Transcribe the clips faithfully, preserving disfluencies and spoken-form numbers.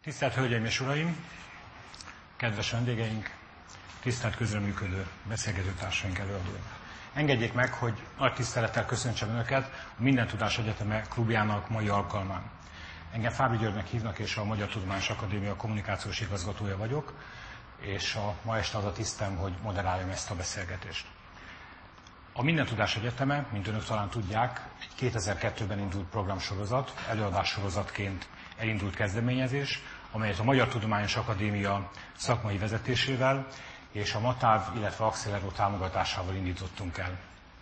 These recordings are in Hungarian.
Tisztelt Hölgyeim és Uraim, kedves vendégeink, tisztelt közreműködő beszélgetőtársaink, előadóink! Engedjék meg, hogy nagy tisztelettel köszöntsem Önöket a Minden Tudás Egyeteme klubjának mai alkalmán. Engem Fábri Györgynek hívnak, és a Magyar Tudományos Akadémia kommunikációs igazgatója vagyok, és a ma este az a tisztem, hogy moderáljam ezt a beszélgetést. A Minden Tudás Egyeteme, mint Önök talán tudják, egy kétezer-kettőben indult programsorozat, előadássorozatként elindult kezdeményezés, amelyet a Magyar Tudományos Akadémia szakmai vezetésével és a MATÁV, illetve Accelero támogatásával indítottunk el.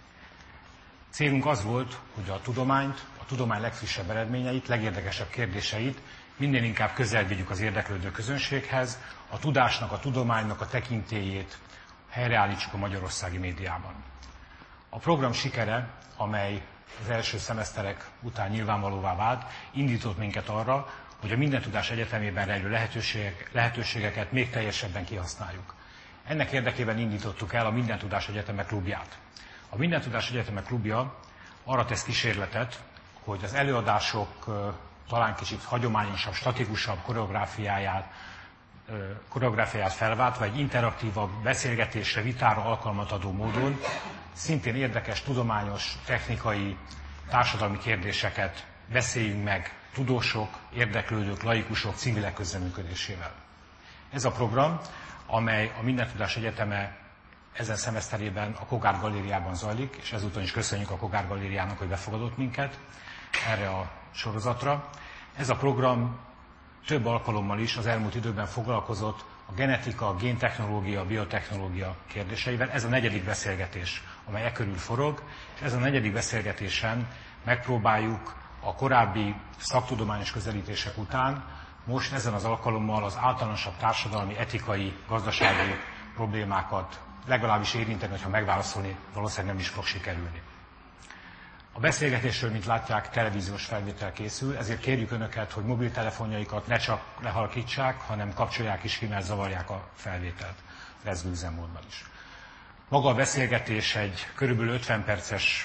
Célunk az volt, hogy a tudományt, a tudomány legfrissebb eredményeit, legérdekesebb kérdéseit minél inkább közel vigyük az érdeklődő közönséghez, a tudásnak, a tudománynak a tekintélyét helyreállítsuk a magyarországi médiában. A program sikere, amely az első szemeszterek után nyilvánvalóvá vált, indított minket arra, hogy a Minden Tudás Egyetemében rejlő lehetőségek, lehetőségeket még teljesebben kihasználjuk. Ennek érdekében indítottuk el a Minden Tudás Egyeteme klubját. A Minden Tudás Egyeteme klubja arra tesz kísérletet, hogy az előadások talán kicsit hagyományosabb, statikusabb koreográfiáját, koreográfiáját felváltva egy interaktívabb beszélgetésre, vitára alkalmat adó módon szintén érdekes, tudományos, technikai, társadalmi kérdéseket beszéljünk meg tudósok, érdeklődők, laikusok, civilek közreműködésével. Ez a program, amely a Minden Tudás Egyeteme ezen szemeszterében a Kogár Galériában zajlik, és ezúton is köszönjük a Kogár Galériának, hogy befogadott minket erre a sorozatra. Ez a program több alkalommal is az elmúlt időben foglalkozott a genetika, a géntechnológia, a biotechnológia kérdéseivel. Ez a negyedik beszélgetés, amely e körül forog, és ezen a negyedik beszélgetésen megpróbáljuk a korábbi szaktudományos közelítések után most ezen az alkalommal az általánosabb társadalmi, etikai, gazdasági problémákat legalábbis érinteni, hogyha megválaszolni valószínűleg nem is fog sikerülni. A beszélgetésről, mint látják, televíziós felvétel készül, ezért kérjük Önöket, hogy mobiltelefonjaikat ne csak lehalkítsák, hanem kapcsolják is ki, mert zavarják a felvételt rezgő üzemmódban is. Maga a beszélgetés egy körülbelül ötven perces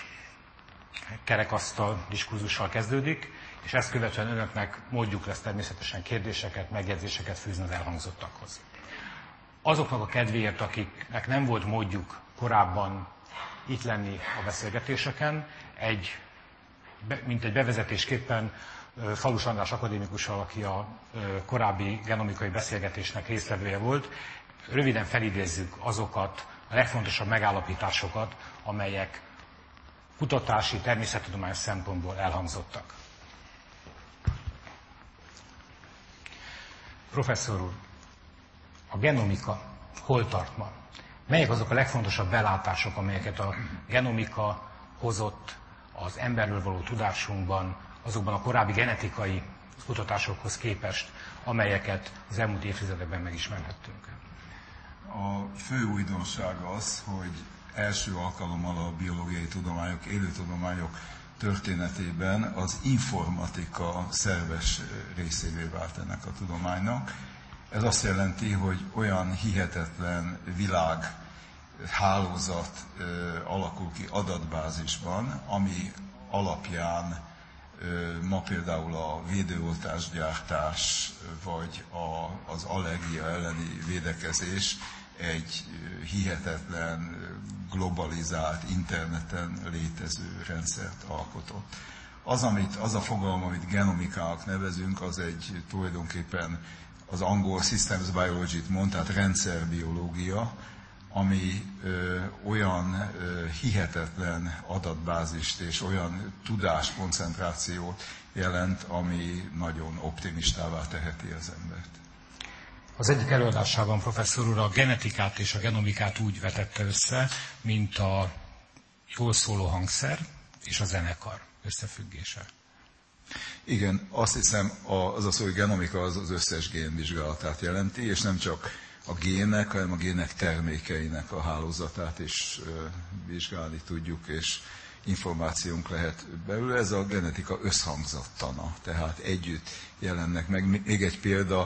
kerekasztal diskurzussal kezdődik, és ezt követően Önöknek módjuk lesz természetesen kérdéseket, megjegyzéseket fűzni az elhangzottakhoz. Azoknak a kedvéért, akiknek nem volt módjuk korábban itt lenni a beszélgetéseken, egy, mint egy bevezetésképpen Falus András akadémikussal, aki a korábbi genomikai beszélgetésnek résztvevője volt, röviden felidézzük azokat a legfontosabb megállapításokat, amelyek kutatási, természettudományos szempontból elhangzottak. Professzor úr, a genomika hol tart ma? Melyek azok a legfontosabb belátások, amelyeket a genomika hozott az emberről való tudásunkban, azokban a korábbi genetikai kutatásokhoz képest, amelyeket az elmúlt évtizedekben megismerhettünk? A fő újdonság az, hogy első alkalommal a biológiai tudományok, élőtudományok történetében az informatika szerves részévé vált ennek a tudománynak. Ez azt jelenti, hogy olyan hihetetlen világ hálózat alakul ki adatbázisban, ami alapján ma például a védőoltásgyártás vagy a, az allergia elleni védekezés egy hihetetlen, globalizált, interneten létező rendszert alkotott. Az, amit, az a fogalom, amit genomikának nevezünk, az egy tulajdonképpen az angol systems biology-t mond, tehát rendszerbiológia, ami ö, olyan ö, hihetetlen adatbázist és olyan tudáskoncentrációt jelent, ami nagyon optimistává teheti az embert. Az egyik előadásában professzor úr a genetikát és a genomikát úgy vetette össze, mint a jól szóló hangszer és a zenekar összefüggése. Igen, azt hiszem, az a szó, hogy genomika az az összes gén vizsgálatát jelenti, és nem csak a gének, hanem a gének termékeinek a hálózatát is vizsgálni tudjuk, és információnk lehet belőle. Ez a genetika összhangzattana, tehát együtt jelennek meg. Még egy példa,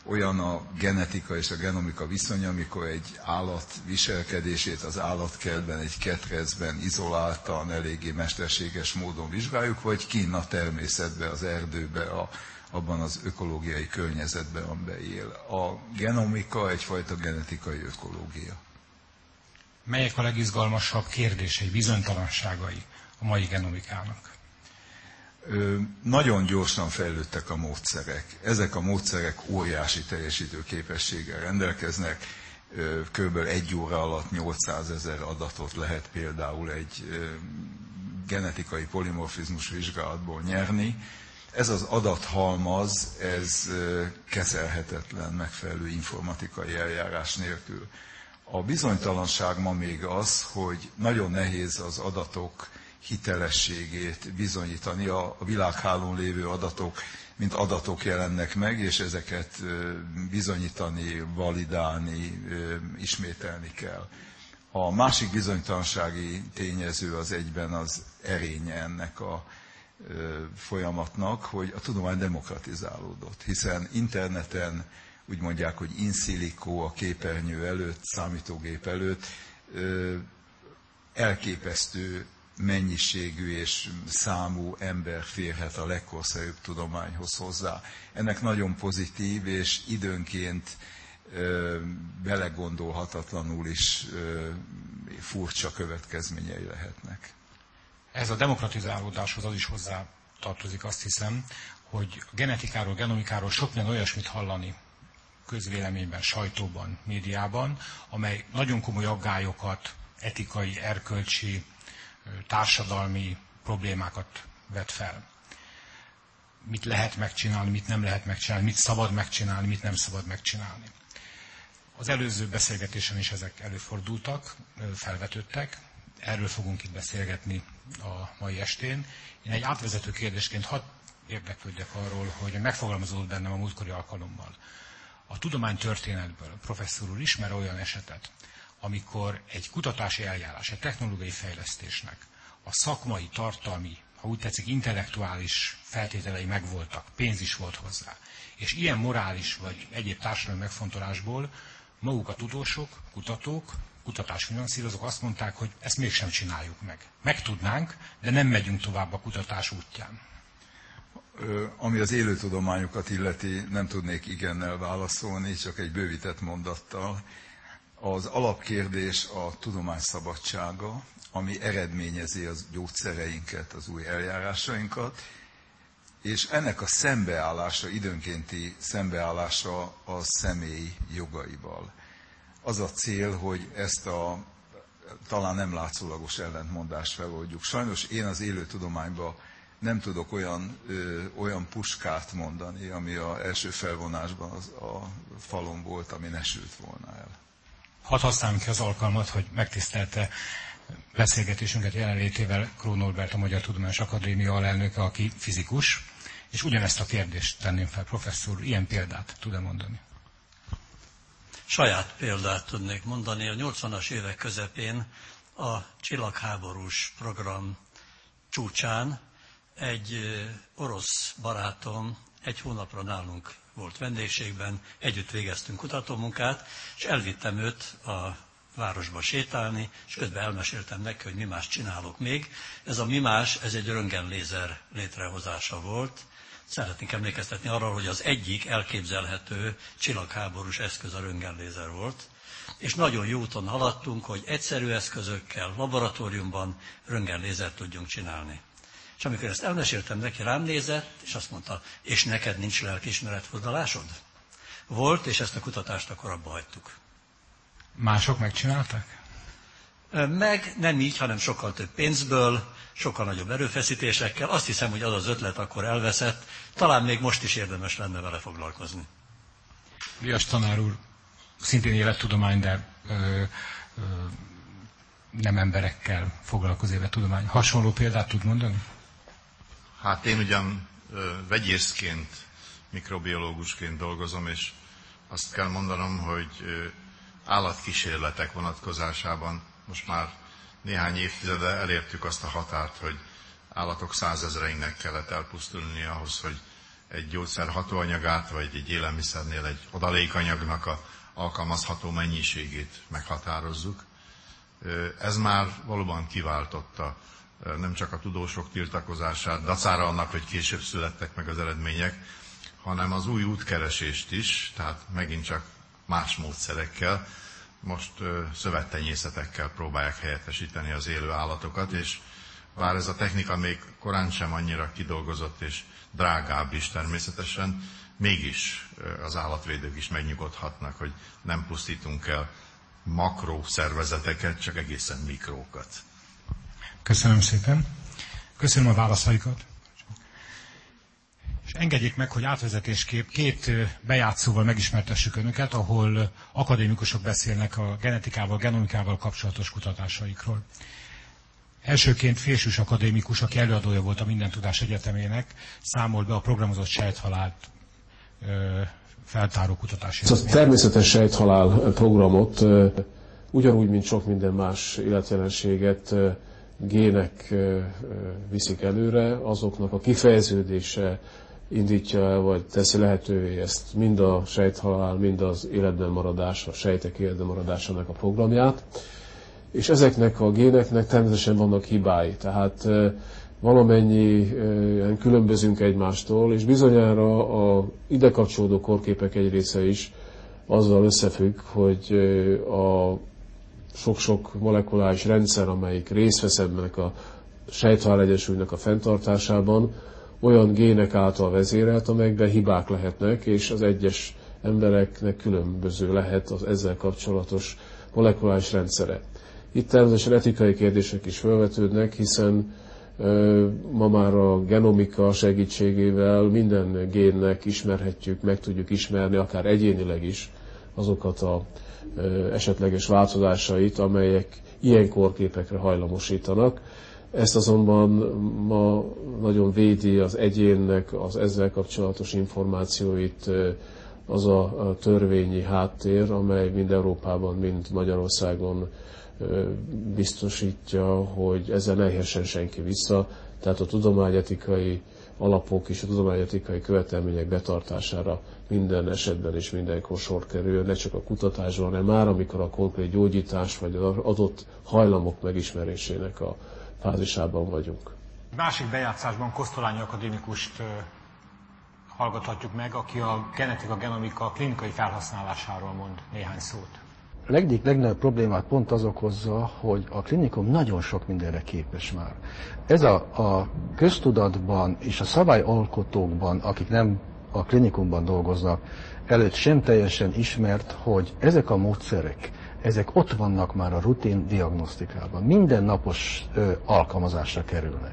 olyan a genetika és a genomika viszonya, amikor egy állat viselkedését az állatkertben, egy ketrecben izoláltan, eléggé mesterséges módon vizsgáljuk, vagy kinn a természetben, az erdőben, a, abban az ökológiai környezetben, amiben él. A genomika egyfajta genetikai ökológia. Melyek a legizgalmasabb kérdései, bizonytalanságai a mai genomikának? Ö, nagyon gyorsan fejlődtek a módszerek. Ezek a módszerek óriási teljesítő képességgel rendelkeznek. Ö, körülbelül egy óra alatt nyolcszázezer adatot lehet például egy ö, genetikai polimorfizmus vizsgálatból nyerni. Ez az adathalmaz, ez ö, kezelhetetlen megfelelő informatikai eljárás nélkül. A bizonytalanság ma még az, hogy nagyon nehéz az adatok hitelességét bizonyítani. A világhálón lévő adatok, mint adatok jelennek meg, és ezeket bizonyítani, validálni, ismételni kell. A másik bizonytalansági tényező az egyben az erénye ennek a folyamatnak, hogy a tudomány demokratizálódott, hiszen interneten úgy mondják, hogy in silico a képernyő előtt, számítógép előtt elképesztő mennyiségű és számú ember férhet a legkorszerűbb tudományhoz hozzá. Ennek nagyon pozitív és időnként ö, belegondolhatatlanul is ö, furcsa következményei lehetnek. Ez a demokratizálódáshoz az is hozzá tartozik, azt hiszem, hogy a genetikáról, genomikáról sok minden olyasmit hallani közvéleményben, sajtóban, médiában, amely nagyon komoly aggályokat, etikai, erkölcsi, társadalmi problémákat vet fel. Mit lehet megcsinálni, mit nem lehet megcsinálni, mit szabad megcsinálni, mit nem szabad megcsinálni. Az előző beszélgetésen is ezek előfordultak, felvetődtek. Erről fogunk itt beszélgetni a mai estén. Én egy átvezető kérdésként hadd érdeklődjek arról, hogy megfogalmazódott bennem a múltkori alkalommal. A tudománytörténetből a professzor úr ismer olyan esetet, amikor egy kutatási eljárás, egy technológiai fejlesztésnek a szakmai, tartalmi, ha úgy tetszik, intellektuális feltételei megvoltak, pénz is volt hozzá, és ilyen morális vagy egyéb társadalmi megfontolásból maguk a tudósok, kutatók, kutatásfinanszírozók azt mondták, hogy ezt mégsem csináljuk meg. Meg tudnánk, de nem megyünk tovább a kutatás útján. Ami az élőtudományokat illeti, nem tudnék igennel válaszolni, csak egy bővített mondattal. Az alapkérdés a tudomány szabadsága, ami eredményezi az gyógyszereinket, az új eljárásainkat, és ennek a szembeállása, időnkénti szembeállása a személy jogaival. Az a cél, hogy ezt a talán nem látszólagos ellentmondást feloldjuk. Sajnos én az élőtudományban nem tudok olyan, ö, olyan puskát mondani, ami az első felvonásban az, a falon volt, ami ne sült volna el. Hadd használjunk ki az alkalmat, hogy megtisztelte beszélgetésünket jelenlétével Krón Norbert, a Magyar Tudományos Akadémia alelnöke, aki fizikus, és ugyanezt a kérdést tenném fel, professzor, ilyen példát tud-e mondani? Saját példát tudnék mondani. A nyolcvanas évek közepén a csillagháborús program csúcsán egy orosz barátom egy hónapra nálunk volt vendégségben, együtt végeztünk kutatómunkát, és elvittem őt a városba sétálni, és közben elmeséltem neki, hogy mi más csinálok még. Ez a mi más, ez egy röntgenlézer létrehozása volt. Szeretnék emlékeztetni arra, hogy az egyik elképzelhető csillagháborús eszköz a röntgenlézer volt, és nagyon jó úton haladtunk, hogy egyszerű eszközökkel, laboratóriumban röntgenlézert tudjunk csinálni. És amikor ezt elmeséltem neki, rám nézett, és azt mondta, és neked nincs lelkiismeretfordulásod? Volt, és ezt a kutatást akkor abba hagytuk. Mások megcsinálták? Meg nem így, hanem sokkal több pénzből, sokkal nagyobb erőfeszítésekkel. Azt hiszem, hogy az az ötlet akkor elveszett. Talán még most is érdemes lenne vele foglalkozni. Vias tanár úr, szintén élettudomány, de ö, ö, nem emberekkel foglalkozik a tudomány. Hasonló példát tud mondani? Hát én ugyan ö, vegyészként, mikrobiológusként dolgozom, és azt kell mondanom, hogy ö, állatkísérletek vonatkozásában most már néhány évtizede elértük azt a határt, hogy állatok százezreinek kellett elpusztulni ahhoz, hogy egy gyógyszer hatóanyagát, vagy egy élelmiszernél egy adalékanyagnak a alkalmazható mennyiségét meghatározzuk. Ez már valóban kiváltotta nem csak a tudósok tiltakozását, dacára annak, hogy később születtek meg az eredmények, hanem az új útkeresést is, tehát megint csak más módszerekkel, most szövettenyészetekkel próbálják helyettesíteni az élő állatokat, és bár ez a technika még korán sem annyira kidolgozott és drágább is természetesen, mégis az állatvédők is megnyugodhatnak, hogy nem pusztítunk el makró szervezeteket, csak egészen mikrókat. Köszönöm szépen. Köszönöm a válaszaikat. És engedjék meg, hogy átvezetésképp két bejátszóval megismertessük önöket, ahol akadémikusok beszélnek a genetikával, genomikával kapcsolatos kutatásaikról. Elsőként Félsős akadémikus, aki előadója volt a Mindentudás Egyetemének, számol be a programozott sejthalált feltáró kutatási. A természetes sejthalál programot ugyanúgy, mint sok minden más életjelenséget gének viszik előre, azoknak a kifejeződése indítja el, vagy teszi lehetővé ezt mind a sejthalál, mind az életben maradás, a sejtek életben maradásának a programját. És ezeknek a géneknek természetesen vannak hibái, tehát valamennyi különbözünk egymástól, és bizonyára a ide kapcsolódó korképek egy része is azzal összefügg, hogy a sok-sok molekuláris rendszer, amelyik részt vesz ennek a sejthalál egyensúlynak a fenntartásában, olyan gének által vezérelt, amelyekben hibák lehetnek, és az egyes embereknek különböző lehet az ezzel kapcsolatos molekuláris rendszere. Itt természetesen etikai kérdések is felvetődnek, hiszen ö, ma már a genomika segítségével minden génnek ismerhetjük, meg tudjuk ismerni, akár egyénileg is azokat az esetleges változásait, amelyek ilyen korképekre hajlamosítanak. Ezt azonban ma nagyon védi az egyénnek az ezzel kapcsolatos információit az a törvényi háttér, amely mind Európában, mind Magyarországon biztosítja, hogy ezzel ne érhessen senki vissza, tehát a tudományetikai alapok és a tudományetikai követelmények betartására minden esetben és mindenkor sor kerül, ne csak a kutatásban, hanem már amikor a konkrét gyógyítás vagy az adott hajlamok megismerésének a fázisában vagyunk. Másik bejátszásban Kosztolányi akadémikust hallgathatjuk meg, aki a genetika, genomika klinikai felhasználásáról mond néhány szót. A legdik legnagyobb problémát pont az okozza, hogy a klinikum nagyon sok mindenre képes már. Ez a, a köztudatban és a szabályalkotókban, akik nem a klinikumban dolgoznak, előtt sem teljesen ismert, hogy ezek a módszerek, ezek ott vannak már a rutin diagnosztikában, mindennapos ö, alkalmazásra kerülnek.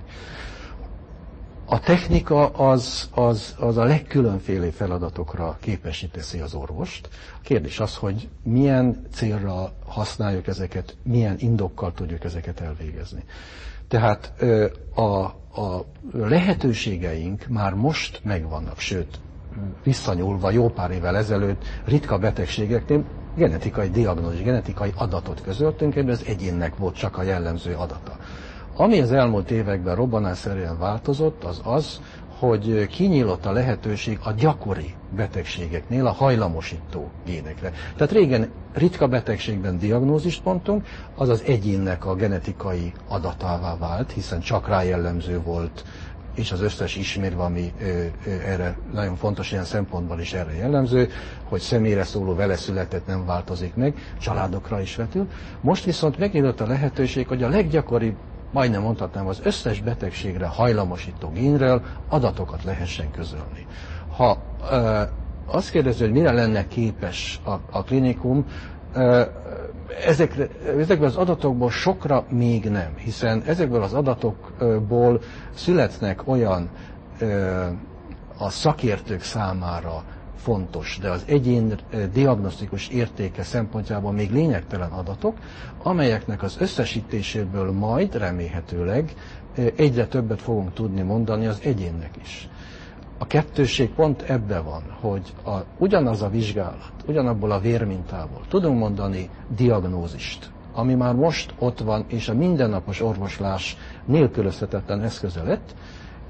A technika az, az, az a legkülönféle feladatokra képessé teszi az orvost. A kérdés az, hogy milyen célra használjuk ezeket, milyen indokkal tudjuk ezeket elvégezni. Tehát a, a lehetőségeink már most megvannak, sőt, visszanyúlva jó pár évvel ezelőtt ritka betegségeknél genetikai diagnózis, genetikai adatot közöltünk, ebben az egyénnek volt csak a jellemző adata. Ami az elmúlt években robbanásszerűen változott, az az, hogy kinyílott a lehetőség a gyakori betegségeknél a hajlamosító génekre. Tehát régen ritka betegségben diagnózist mondtunk, az az egyénnek a genetikai adatává vált, hiszen csak rá jellemző volt, és az összes ismérve, ami ö, ö, erre nagyon fontos ilyen szempontból is erre jellemző, hogy személyre szóló vele született nem változik meg, családokra is vetül. Most viszont megnyílt a lehetőség, hogy a leggyakoribb, majdnem mondhatnám, az összes betegségre hajlamosító génről adatokat lehessen közölni. Ha ö, azt kérdezi, hogy mire lenne képes a, a klinikum, ö, ezekre, ezekből az adatokból sokra még nem, hiszen ezekből az adatokból születnek olyan ö, a szakértők számára fontos, de az egyén diagnosztikus értéke szempontjából még lényegtelen adatok, amelyeknek az összesítéséből majd remélhetőleg egyre többet fogunk tudni mondani az egyénnek is. A kettősség pont ebben van, hogy a, ugyanaz a vizsgálat, ugyanabból a vérmintából tudunk mondani diagnózist, ami már most ott van, és a mindennapos orvoslás nélkülözhetetlen eszköze lett,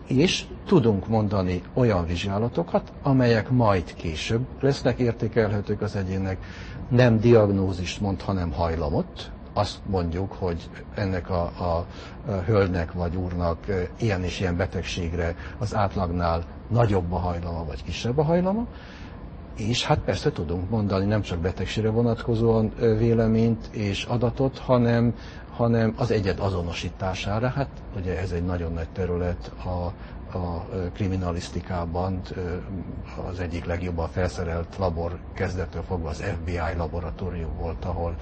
és tudunk mondani olyan vizsgálatokat, amelyek majd később lesznek értékelhetők az egyének, nem diagnózist mond, hanem hajlamot. Azt mondjuk, hogy ennek a, a, a hölgynek vagy úrnak ilyen és ilyen betegségre az átlagnál nagyobb a hajlama, vagy kisebb a hajlama. És hát persze tudunk mondani nem csak betegségre vonatkozóan véleményt és adatot, hanem, hanem az egyed azonosítására. Hát ugye ez egy nagyon nagy terület a, a kriminalisztikában, az egyik legjobban felszerelt labor kezdettől fogva az ef bé i laboratórium volt, ahol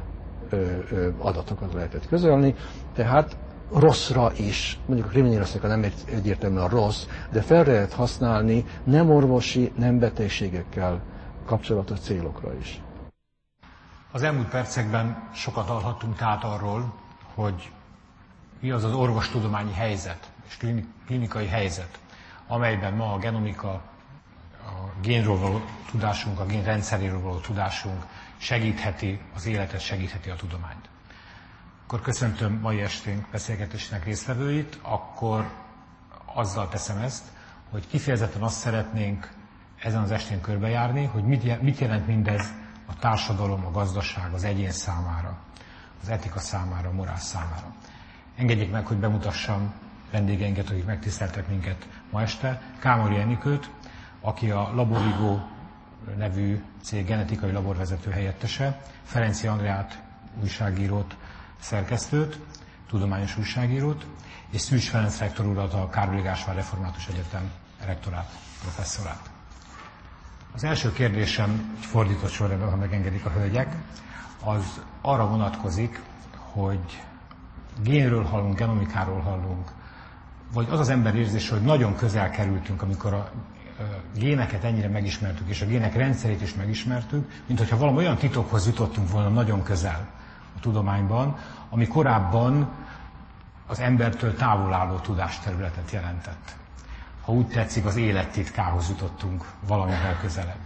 adatokat lehetett közölni. Tehát rosszra is, mondjuk a kriminalisztika nem egyértelműen a rossz, de fel lehet használni nem orvosi, nem betegségekkel kapcsolatos célokra is. Az elmúlt percekben sokat hallhattunk tehát arról, hogy mi az az orvostudományi helyzet és klinikai helyzet, amelyben ma a genomika, a génről való tudásunk, a gén rendszeréről való tudásunk segítheti az életet, segítheti a tudományt. Akkor köszöntöm mai esténk beszélgetésének résztvevőit, akkor azzal teszem ezt, hogy kifejezetten azt szeretnénk ezen az estén körbejárni, hogy mit jelent mindez a társadalom, a gazdaság, az egyén számára, az etika számára, a morál számára. Engedjék meg, hogy bemutassam vendégeinket, akik megtiszteltek minket ma este. Kámori Enikőt, aki a Laborigo nevű cég genetikai laborvezető helyettese, Ferenczy Andreát, újságírót, szerkesztőt, tudományos újságírót, és Szűcs Ferenc rektor urat, a Károly Gáspár Református Egyetem rektorát, professzorát. Az első kérdésem, egy fordított sorrendben, ha megengedik a hölgyek, az arra vonatkozik, hogy génről hallunk, genomikáról hallunk, vagy az az ember érzés, hogy nagyon közel kerültünk, amikor a géneket ennyire megismertük, és a gének rendszerét is megismertük, mint hogyha valami olyan titokhoz jutottunk volna nagyon közel a tudományban, ami korábban az embertől távol álló tudásterületet jelentett. Ha úgy tetszik, az élet titkához jutottunk valamivel közelebb.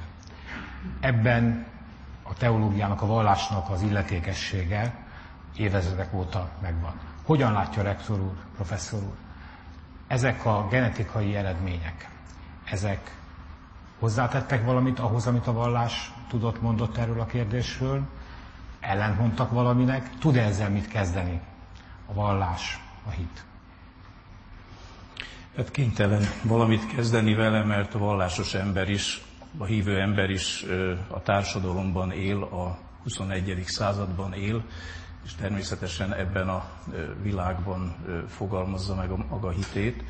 Ebben a teológiának, a vallásnak az illetékessége évezredek óta megvan. Hogyan látja rektor úr, professzor úr? Ezek a genetikai eredmények, ezek hozzátettek valamit ahhoz, amit a vallás tudott, mondott erről a kérdésről? Ellentmondtak valaminek? Tud-e ezzel mit kezdeni a vallás, a hit? Hát kénytelen valamit kezdeni vele, mert a vallásos ember is, a hívő ember is a társadalomban él, a huszonegyedik században él, és természetesen ebben a világban fogalmazza meg a maga hitét.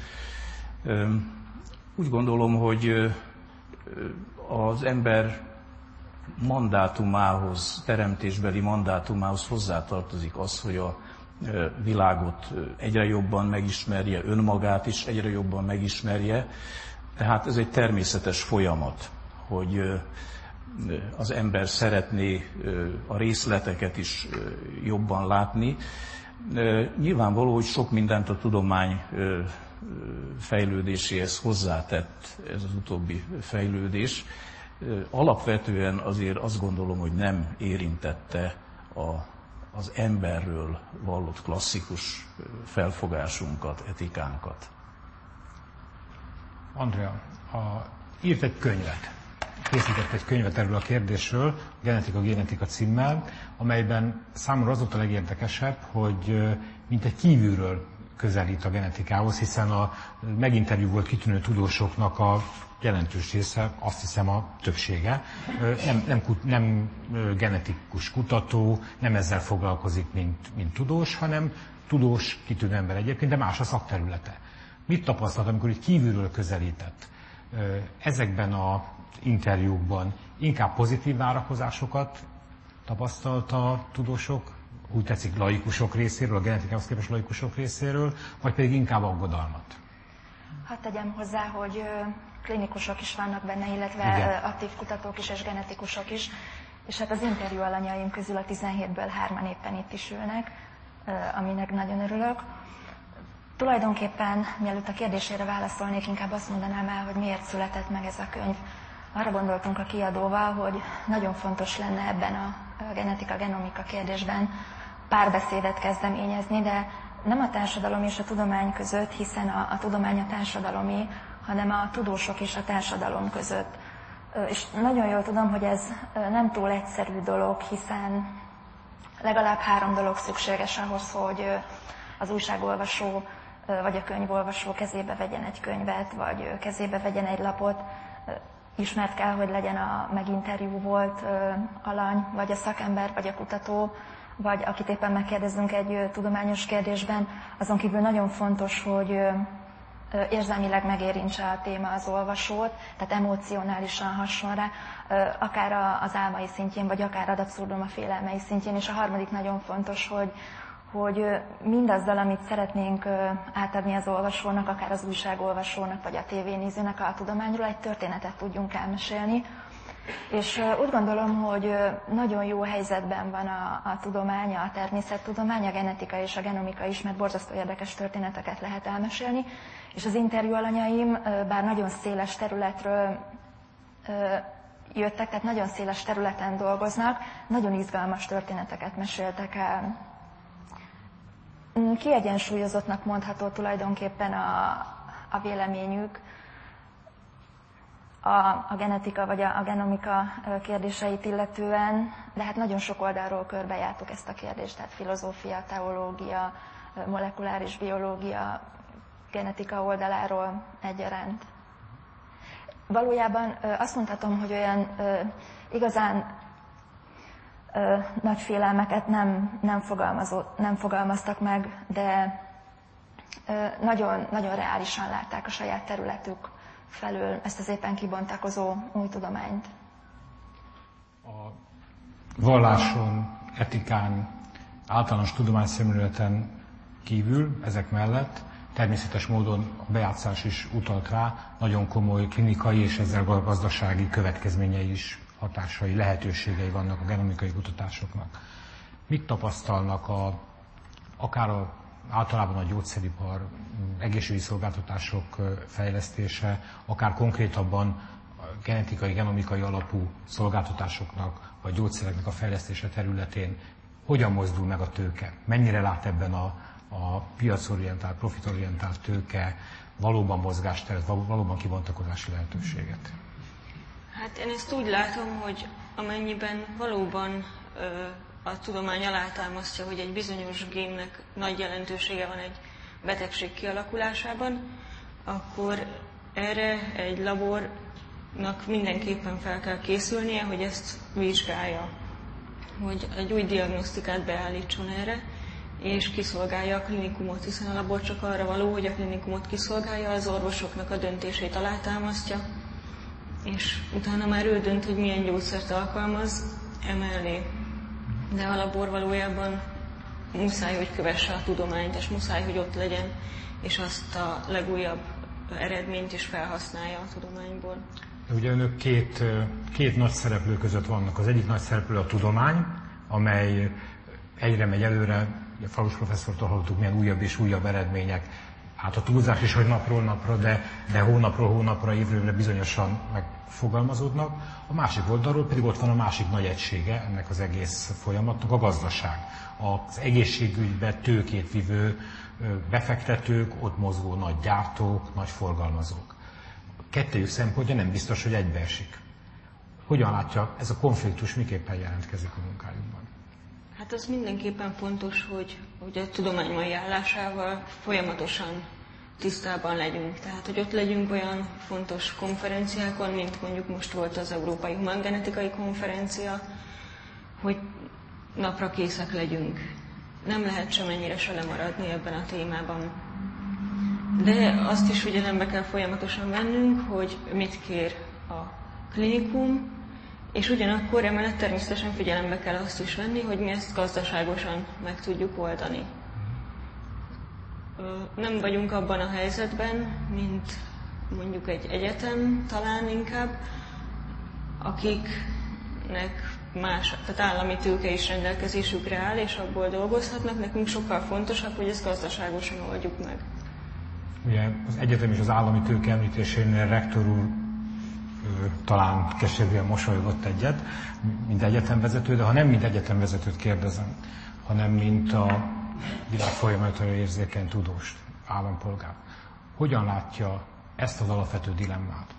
Úgy gondolom, hogy az ember mandátumához, teremtésbeli mandátumához hozzátartozik az, hogy a világot egyre jobban megismerje, önmagát is egyre jobban megismerje. Tehát ez egy természetes folyamat, hogy az ember szeretné a részleteket is jobban látni. Nyilvánvaló, hogy sok mindent a tudomány fejlődéséhez hozzátett ez az utóbbi fejlődés. Alapvetően azért azt gondolom, hogy nem érintette a, az emberről vallott klasszikus felfogásunkat, etikánkat. Andrea, a, írt egy könyvet, készített egy könyvet erről a kérdésről, Genetika, Génetika címmel, amelyben számomra az volt a legérdekesebb, hogy mint egy kívülről közelít a genetikához, hiszen a meginterjú volt kitűnő tudósoknak a jelentős része, azt hiszem a többsége, nem, nem, nem genetikus kutató, nem ezzel foglalkozik, mint, mint tudós, hanem tudós, kitűnő ember egyébként, de más a szakterülete. Mit tapasztalt, amikor így kívülről közelített? Ezekben az interjúkban inkább pozitív várakozásokat tapasztalt a tudósok, úgy tetszik laikusok részéről, a genetikához képest laikusok részéről, vagy pedig inkább aggodalmat? Hadd tegyem hozzá, hogy klinikusok is vannak benne, illetve igen, aktív kutatók is és genetikusok is, és hát az interjú alanyaim közül a tizenhétből hárman éppen itt is ülnek, aminek nagyon örülök. Tulajdonképpen, mielőtt a kérdésére válaszolnék, inkább azt mondanám el, hogy miért született meg ez a könyv. Arra gondoltunk a kiadóval, hogy nagyon fontos lenne ebben a genetika-genomika kérdésben párbeszédet kezdeményezni, de nem a társadalom és a tudomány között, hiszen a, a tudomány a társadalomé, hanem a tudósok és a társadalom között. És nagyon jól tudom, hogy ez nem túl egyszerű dolog, hiszen legalább három dolog szükséges ahhoz, hogy az újságolvasó vagy a könyvolvasó kezébe vegyen egy könyvet, vagy kezébe vegyen egy lapot. Ismert kell, hogy legyen a meginterjú volt alany, vagy a szakember, vagy a kutató, vagy akit éppen megkérdezünk egy tudományos kérdésben. Azon kívül nagyon fontos, hogy érzelmileg megérintse a téma az olvasót, tehát emocionálisan hasson rá, akár az álmai szintjén, vagy akár ad abszurdum a félelmei szintjén. És a harmadik nagyon fontos, hogy, hogy mindazzal, amit szeretnénk átadni az olvasónak, akár az újságolvasónak, vagy a tévénézőnek a tudományról, egy történetet tudjunk elmesélni. És úgy gondolom, hogy nagyon jó helyzetben van a, a tudomány, a természettudomány, a genetika és a genomika is, mert borzasztó érdekes történeteket lehet elmesélni. És az interjú alanyaim, bár nagyon széles területről jöttek, tehát nagyon széles területen dolgoznak, nagyon izgalmas történeteket meséltek el. Kiegyensúlyozottnak mondható tulajdonképpen a, a véleményük, a, a genetika vagy a, a genomika kérdéseit illetően, de hát nagyon sok oldalról körbejártuk ezt a kérdést, tehát filozófia, teológia, molekuláris biológia, genetika oldaláról egyaránt. Valójában azt mondhatom, hogy olyan igazán nagy félelmeket nem, nem, nem fogalmaztak meg, de nagyon, nagyon reálisan látták a saját területük felől ezt az éppen kibontakozó új tudományt. A valláson, etikán, általános tudományszemléleten kívül, ezek mellett természetes módon a bejátszás is utalt rá, nagyon komoly klinikai és ezzel a gazdasági következményei is, hatásai, lehetőségei vannak a genomikai kutatásoknak. Mit tapasztalnak a, akár a, általában a gyógyszeripar, egészségügyi szolgáltatások fejlesztése, akár konkrétabban a genetikai, genomikai alapú szolgáltatásoknak, vagy gyógyszereknek a fejlesztése területén hogyan mozdul meg a tőke? Mennyire lát ebben a, a piacorientált, profitorientált tőke valóban mozgásteret, valóban kibontakozási lehetőséget? Hát én ezt úgy látom, hogy amennyiben valóban ö, a tudomány alátámasztja, hogy egy bizonyos génnek nagy jelentősége van egy betegség kialakulásában, akkor erre egy labornak mindenképpen fel kell készülnie, hogy ezt vizsgálja, hogy egy új diagnosztikát beállítson erre, és kiszolgálja a klinikumot, hiszen a labor csak arra való, hogy a klinikumot kiszolgálja, az orvosoknak a döntését alátámasztja, és utána már ő dönt, hogy milyen gyógyszert alkalmaz emellé. De a labor valójában muszáj, hogy kövesse a tudományt, és muszáj, hogy ott legyen, és azt a legújabb eredményt is felhasználja a tudományból. Ugye önök két, két nagy szereplő között vannak. Az egyik nagy szereplő a tudomány, amely egyre megy előre, a Falus professzortól hallottuk, milyen újabb és újabb eredmények. Hát a túlzás is, hogy napról napra, de, de hónapról hónapra, évről évre bizonyosan megfogalmazódnak. A másik oldalról pedig ott van a másik nagy egysége ennek az egész folyamatnak, a gazdaság. Az egészségügybe tőkét vivő befektetők, ott mozgó nagy gyártók, nagy forgalmazók. A kettőjük szempontja nem biztos, hogy egybeesik. Hogyan látja, ez a konfliktus miképpen jelentkezik a munkájukban? Hát az mindenképpen fontos, hogy, hogy a tudomány mai állásával folyamatosan tisztában legyünk. Tehát, hogy ott legyünk olyan fontos konferenciákon, mint mondjuk most volt az Európai Humángenetikai Konferencia, hogy napra készek legyünk. Nem lehet semennyire se lemaradni ebben a témában. De azt is figyelembe kell folyamatosan vennünk, hogy mit kér a klinikum, és ugyanakkor emellett természetesen figyelembe kell azt is venni, hogy mi ezt gazdaságosan meg tudjuk oldani. Nem vagyunk abban a helyzetben, mint mondjuk egy egyetem talán inkább, akiknek más, tehát állami tőke is rendelkezésükre áll, és abból dolgozhatnak. Nekünk sokkal fontosabb, hogy ezt gazdaságosan oldjuk meg. Ugye az egyetem és az állami tőke említésénél rektor úr talán keserűen mosolygott egyet, mint egyetemvezető, de ha nem mint egyetemvezetőt kérdezem, hanem mint a világ folyamataira érzékeny tudóst, állampolgár. Hogyan látja ezt az alapvető dilemmát?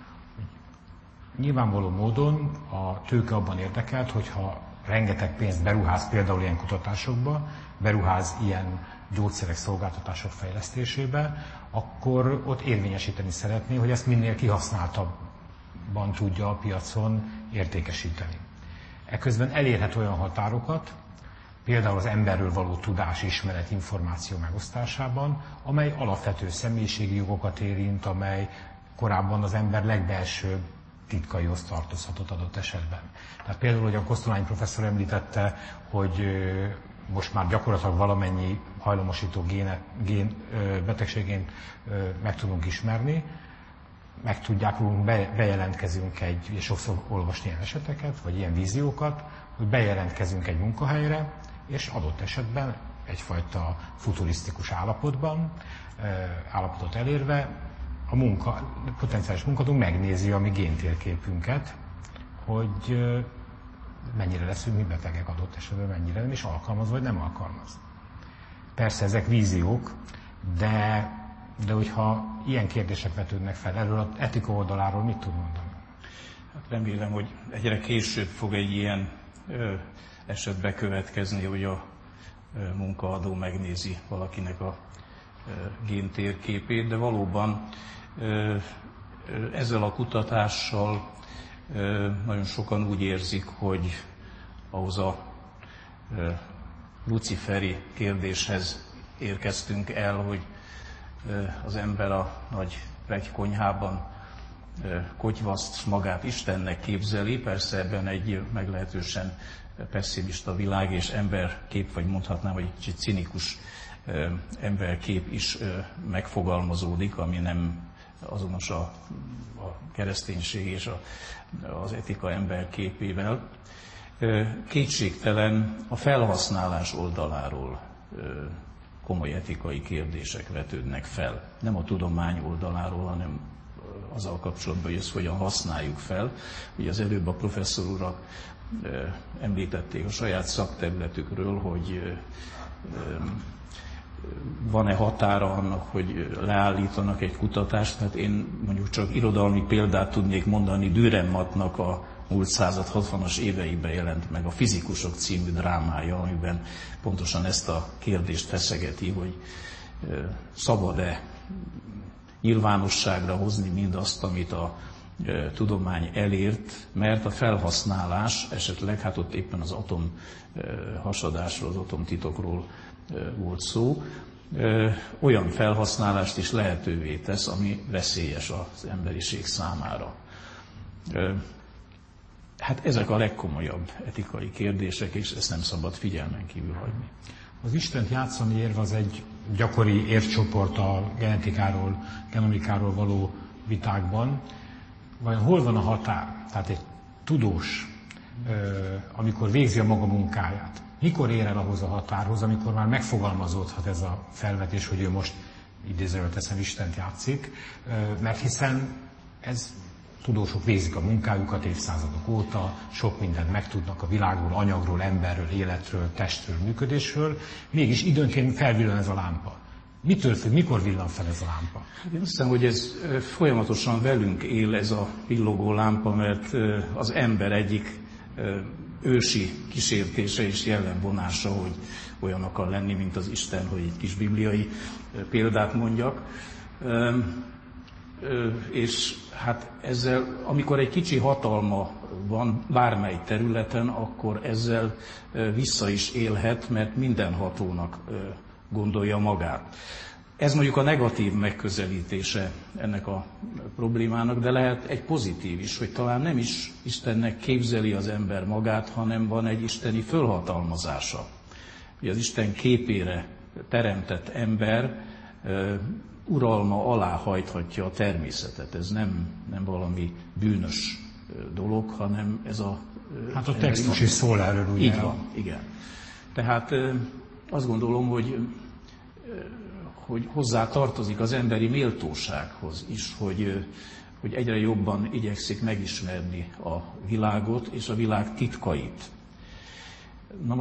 Nyilvánvaló módon a tőke abban érdekelt, hogyha rengeteg pénzt beruház például ilyen kutatásokba, beruház ilyen gyógyszerek, szolgáltatások fejlesztésébe, akkor ott érvényesíteni szeretné, hogy ezt minél kihasználtabban tudja a piacon értékesíteni. Eközben elérhet olyan határokat, például az emberről való tudás, ismeret, információ megosztásában, amely alapvető személyiségi jogokat érint, amely korábban az ember legbelsőbb titkaihoz tartozhatott adott esetben. Tehát például, hogy a Kosztolányi professzor említette, hogy most már gyakorlatilag valamennyi hajlamosító géne, gén, betegségén meg tudunk ismerni, meg tudják rólunk, be, bejelentkezünk egy, és sokszor olvasni ilyen eseteket, vagy ilyen víziókat, hogy bejelentkezünk egy munkahelyre, és adott esetben egyfajta futurisztikus állapotban, állapotot elérve, a munka, potenciális munkadónk megnézi a mi géntérképünket, hogy mennyire leszünk mi betegek adott esetben, mennyire nem, és alkalmaz vagy nem alkalmaz. Persze ezek víziók, de, de hogyha ilyen kérdések vetődnek fel, erről az etika oldaláról mit tud mondani? Hát remélem, hogy egyre később fog egy ilyen ö, eset bekövetkezni, hogy a ö, munkaadó megnézi valakinek a ö, géntérképét, de valóban ö, ö, ezzel a kutatással ö, nagyon sokan úgy érzik, hogy ahhoz a ö, luciferi kérdéshez érkeztünk el, hogy ö, az ember a nagy pletykonyhában kotyvaszt magát Istennek képzeli, persze ebben egy meglehetősen pesszimista világ és emberkép, vagy mondhatnám, hogy egy cinikus emberkép is megfogalmazódik, ami nem azonos a, a kereszténység és a, az etika emberképével. Kétségtelen a felhasználás oldaláról komoly etikai kérdések vetődnek fel. Nem a tudomány oldaláról, hanem azzal kapcsolatban, hogy ezt hogyan használjuk fel. Ugye az előbb a professzor urak említették a saját szakterületükről, hogy van-e határa annak, hogy leállítanak egy kutatást. Hát én mondjuk csak irodalmi példát tudnék mondani, Dürrenmattnak a múlt század hatvanas éveiben jelent meg a Fizikusok című drámája, amiben pontosan ezt a kérdést feszegeti, hogy szabad-e nyilvánosságra hozni mindazt, amit a e, tudomány elért, mert a felhasználás esetleg, hát ott éppen az atom e, hasadásról, az atomtitokról e, volt szó, e, olyan felhasználást is lehetővé tesz, ami veszélyes az emberiség számára. E, hát ezek a legkomolyabb etikai kérdések, és ezt nem szabad figyelmen kívül hagyni. Az Istent játszani érv az egy gyakori érvcsoport a genetikáról, genomikáról való vitákban. Vajon hol van a határ? Tehát egy tudós, amikor végzi a maga munkáját, mikor ér el ahhoz a határhoz, amikor már megfogalmazódhat ez a felvetés, hogy ő most idézőről teszem, Istent játszik, mert hiszen ez tudósok végzik a munkájukat évszázadok óta, sok mindent megtudnak a világról, anyagról, emberről, életről, testről, működésről, mégis időnként felvillan ez a lámpa. Mitől függ, mikor villan fel ez a lámpa? Én azt hiszem, hogy ez folyamatosan velünk él ez a villogó lámpa, mert az ember egyik ősi kísértése és jellemvonása, hogy olyan akar lenni, mint az Isten, hogy egy kis bibliai példát mondjak. És hát ezzel, amikor egy kicsi hatalma van bármely területen, akkor ezzel vissza is élhet, mert minden hatónak gondolja magát. Ez mondjuk a negatív megközelítése ennek a problémának, de lehet egy pozitív is, hogy talán nem is Istennek képzeli az ember magát, hanem van egy isteni fölhatalmazása. Ugye az Isten képére teremtett ember uralma alá hajthatja a természetet. Ez nem, nem valami bűnös dolog, hanem ez a... Hát a textus is szól erről, ugye? Így van, igen. Tehát azt gondolom, hogy, hogy hozzá tartozik az emberi méltósághoz is, hogy, hogy egyre jobban igyekszik megismerni a világot és a világ titkait. Na most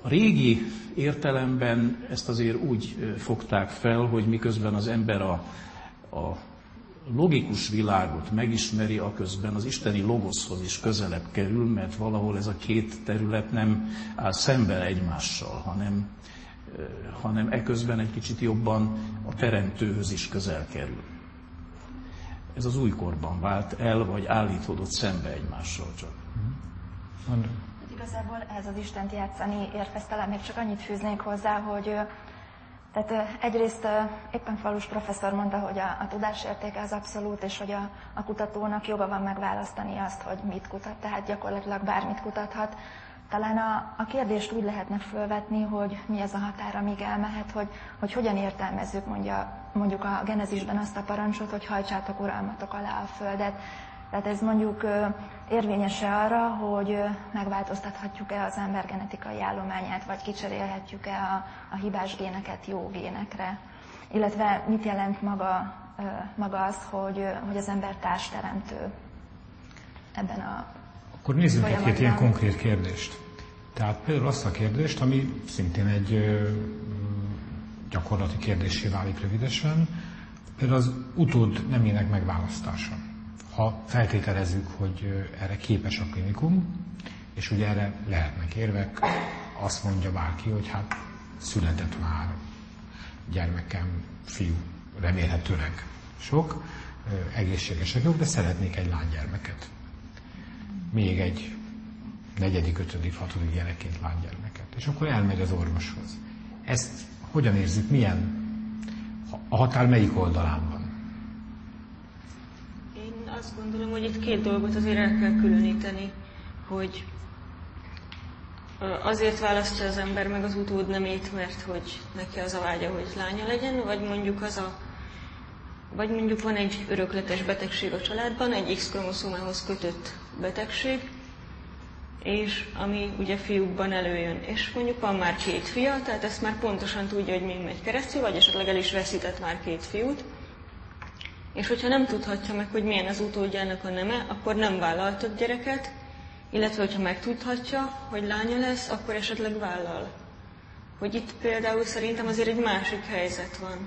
A régi értelemben ezt azért úgy fogták fel, hogy miközben az ember a, a logikus világot megismeri, aközben az isteni logoszhoz is közelebb kerül, mert valahol ez a két terület nem áll szemben egymással, hanem, hanem eközben egy kicsit jobban a teremtőhöz is közel kerül. Ez az újkorban vált el, vagy állítódott szembe egymással csak. Hát igazából ez az Istent játszani érvez, talán még csak annyit fűznék hozzá, hogy tehát egyrészt éppen Falus professzor mondta, hogy a, a tudás értéke az abszolút, és hogy a, a kutatónak joga van megválasztani azt, hogy mit kutat, tehát gyakorlatilag bármit kutathat. Talán a, a kérdést úgy lehetne fölvetni, hogy mi ez a határ, amíg elmehet, hogy, hogy hogyan értelmezzük mondja, mondjuk a Genezisben azt a parancsot, hogy hajtsátok uralmatok alá a földet. Tehát ez mondjuk érvényes-e arra, hogy megváltoztathatjuk-e az ember genetikai állományát, vagy kicserélhetjük-e a, a hibás géneket jó génekre. Illetve mit jelent maga, maga az, hogy, hogy az ember társteremtő ebben a Akkor nézzünk folyamatban. egy ilyen konkrét kérdést. Tehát például azt a kérdést, ami szintén egy ö, gyakorlati kérdéssé válik rövidesen, például az utód nemének megválasztása. Ha feltételezzük, hogy erre képes a klinikum, és ugye erre lehetnek érvek, azt mondja bárki, hogy hát született már gyermekem, fiú, remélhetőleg sok, egészségesek jók, de szeretnék egy lánygyermeket. Még egy negyedik, ötödik, hatodik gyerekként lánygyermeket. És akkor elmegy az orvoshoz. Ezt hogyan érzik, milyen, a határ melyik oldalán van? Én azt gondolom, hogy itt két dolgot azért el kell különíteni, hogy azért választja az ember meg az utódnemét, mert hogy neki az a vágya, hogy lánya legyen, vagy mondjuk az a vagy mondjuk van egy örökletes betegség a családban, egy X-kromoszómához kötött betegség, és ami ugye fiúkban előjön. És mondjuk van már két fia, tehát ezt már pontosan tudja, hogy még megy keresztül, vagy esetleg el is veszített már két fiút. És hogyha nem tudhatja meg, hogy milyen az utódjának a neme, akkor nem vállal több gyereket, illetve hogyha megtudhatja, hogy lánya lesz, akkor esetleg vállal. Hogy itt például szerintem azért egy másik helyzet van.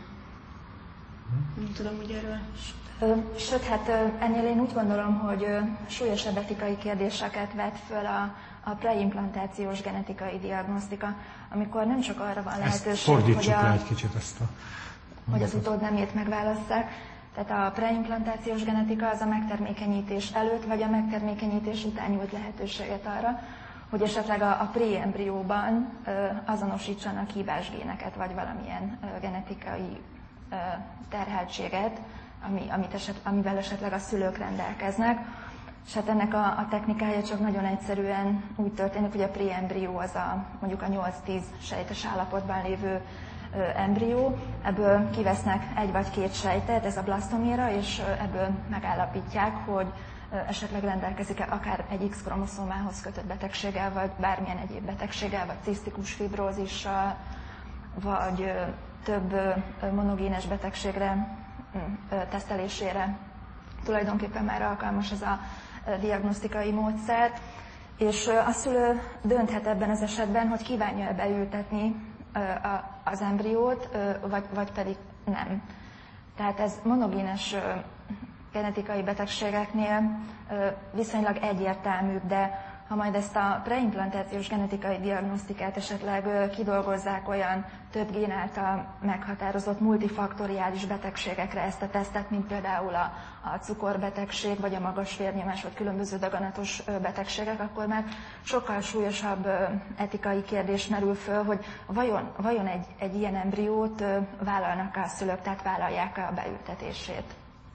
Nem tudom, hogy erről... Sőt, hát ennél én úgy gondolom, hogy súlyosabb etikai kérdéseket vet föl a, a preimplantációs genetikai diagnosztika, amikor nem csak arra van lehetőség, hogy, a, egy kicsit ezt a hogy az utódnemét megválasszák. Tehát a preimplantációs genetika az a megtermékenyítés előtt, vagy a megtermékenyítés után nyújt lehetőséget arra, hogy esetleg a, a préembrióban azonosítsanak hibás géneket, vagy valamilyen genetikai terheltséget, ami, amit eset, amivel esetleg a szülők rendelkeznek. És hát ennek a, a technikája csak nagyon egyszerűen úgy történik, hogy a préembrió az a, mondjuk a nyolc-tíz sejtes állapotban lévő ö, embrió, ebből kivesznek egy vagy két sejtet, ez a blasztoméra, és ebből megállapítják, hogy ö, esetleg rendelkezik-e akár egy X-kromoszómához kötött betegséggel, vagy bármilyen egyéb betegséggel, vagy cisztikus fibrózissal, vagy ö, több ö, monogénes betegségre tesztelésére tulajdonképpen már alkalmas ez a diagnosztikai módszer, és a szülő dönthet ebben az esetben, hogy kívánja beültetni az embriót, vagy, vagy pedig nem. Tehát ez monogénes genetikai betegségeknél viszonylag egyértelműbb, de ha majd ezt a preimplantációs genetikai diagnosztikát esetleg kidolgozzák olyan több gén által meghatározott multifaktoriális betegségekre ezt a tesztet, mint például a, a cukorbetegség, vagy a magas vérnyomás, vagy különböző daganatos betegségek, akkor már sokkal súlyosabb etikai kérdés merül föl, hogy vajon, vajon egy, egy ilyen embriót vállalnak a szülők, tehát vállalják a beültetését.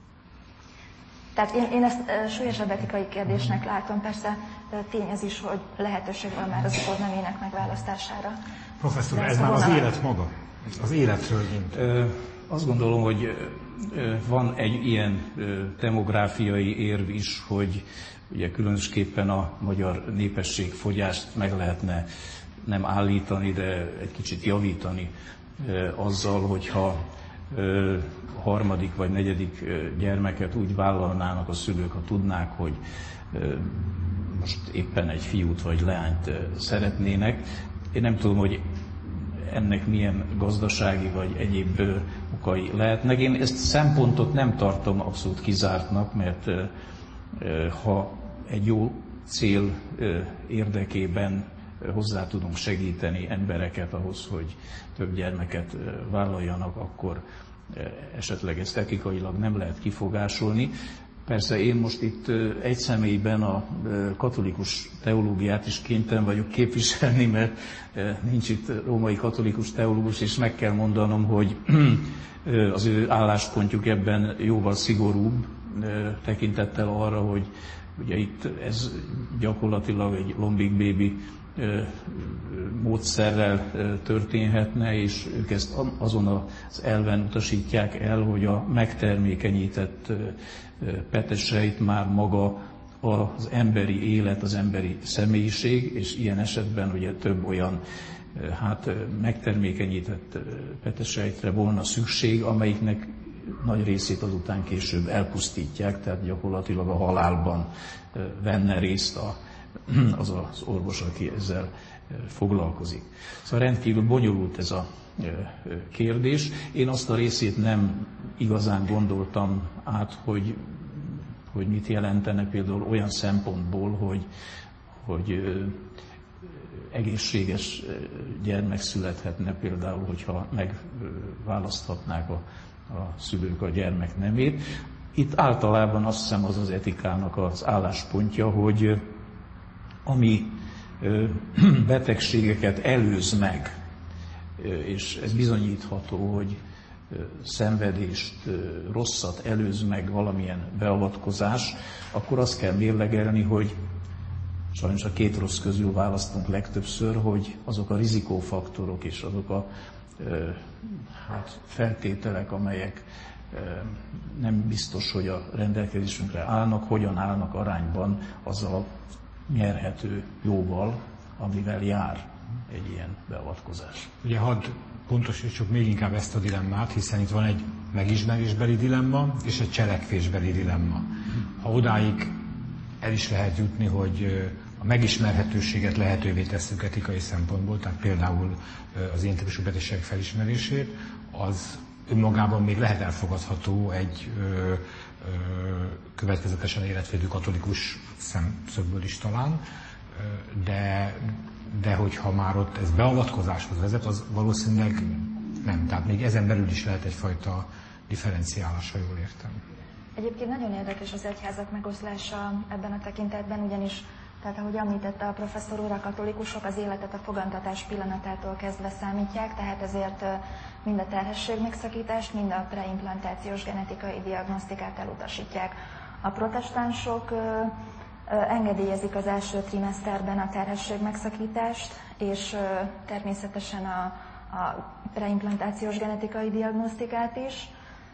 Tehát én, én ezt e, súlyosabb etikai kérdésnek látom, persze e, tény az is, hogy lehetőség van már az utódnemének megválasztására. Professzor, ez már az élet maga, az életrőlint. Azt gondolom, hogy van egy ilyen demográfiai érv is, hogy ugye különösképpen a magyar népességfogyást meg lehetne nem állítani, de egy kicsit javítani azzal, hogyha harmadik vagy negyedik gyermeket úgy vállalnának a szülők, ha tudnák, hogy most éppen egy fiút vagy leányt szeretnének. Én nem tudom, hogy ennek milyen gazdasági vagy egyéb okai lehetnek. Én ezt szempontot nem tartom abszolút kizártnak, mert ha egy jó cél érdekében hozzá tudunk segíteni embereket ahhoz, hogy több gyermeket vállaljanak, akkor esetleg ezt etikailag nem lehet kifogásolni. Persze én most itt egy személyben a katolikus teológiát is kénytelen vagyok képviselni, mert nincs itt római katolikus teológus, és meg kell mondanom, hogy az ő álláspontjuk ebben jóval szigorúbb, tekintettel arra, hogy ugye itt ez gyakorlatilag egy lombik bébi módszerrel történhetne, és ők ezt azon az elven utasítják el, hogy a megtermékenyített peteseit már maga az emberi élet, az emberi személyiség, és ilyen esetben ugye több olyan hát megtermékenyített petesejtre volna szükség, amelyiknek nagy részét azután később elpusztítják, tehát gyakorlatilag a halálban venne részt a, az az orvos, aki ezzel foglalkozik. Szóval rendkívül bonyolult ez a kérdés. Én azt a részét nem igazán gondoltam át, hogy, hogy mit jelentene például olyan szempontból, hogy, hogy egészséges gyermek születhetne például, hogyha megválaszthatnák a, a szülők a gyermek nemét. Itt általában azt hiszem az az etikának az álláspontja, hogy ami betegségeket előz meg, és ez bizonyítható, hogy szenvedést, rosszat előz meg valamilyen beavatkozás, akkor azt kell mérlegelni, hogy sajnos a két rossz közül választunk legtöbbször, hogy azok a rizikófaktorok és azok a hát, feltételek, amelyek nem biztos, hogy a rendelkezésünkre állnak, hogyan állnak arányban azzal a nyerhető jóval, amivel jár egy ilyen beavatkozás. Ugye hadd pontosítsuk még inkább ezt a dilemmát, hiszen itt van egy megismerésbeli dilemma és egy cselekvésbeli dilemma. Ha odáig el is lehet jutni, hogy a megismerhetőséget lehetővé tesszük etikai szempontból, tehát például az ilyen típusú betegségek felismerését, az önmagában még lehet elfogadható egy ö, ö, következetesen életvédő katolikus szemszögből is talán, de, de hogyha már ott ez beavatkozáshoz vezet, az valószínűleg nem. Tehát még ezen belül is lehet egyfajta differenciálás, ha jól értem. Egyébként nagyon érdekes az egyházak megoszlása ebben a tekintetben, ugyanis, tehát ahogy említette a professzor úr, a katolikusok az életet a fogantatás pillanatától kezdve számítják, tehát ezért mind a terhesség megszakítást, mind a preimplantációs genetikai diagnosztikát elutasítják. A protestánsok ö, ö, engedélyezik az első trimeszterben a terhesség megszakítást, és ö, természetesen a, a preimplantációs genetikai diagnosztikát is.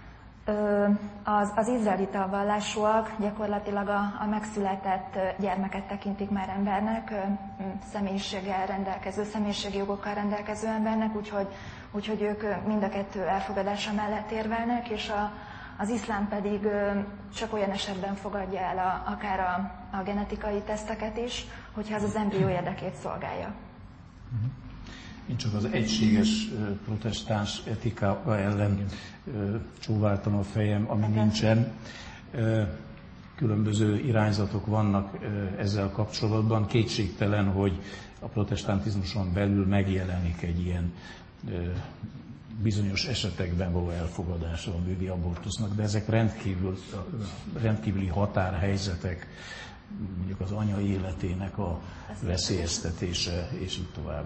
Az, az izraelita vallásúak gyakorlatilag a, a megszületett gyermeket tekintik már embernek, személyiséggel rendelkező, személyiségi jogokkal rendelkező embernek, úgyhogy, úgyhogy ők mind a kettő elfogadása mellett érvelnek, és a, az iszlám pedig csak olyan esetben fogadja el a, akár a, a genetikai teszteket is, hogyha az az embrió érdekét szolgálja. Én csak az egységes protestáns etika ellen csóváltam a fejem, ami nincsen. Különböző irányzatok vannak ezzel kapcsolatban. Kétségtelen, hogy a protestantizmuson belül megjelenik egy ilyen bizonyos esetekben való elfogadása a női abortusznak, de ezek rendkívül, rendkívüli határhelyzetek, mondjuk az anya életének a veszélyeztetése, és így tovább.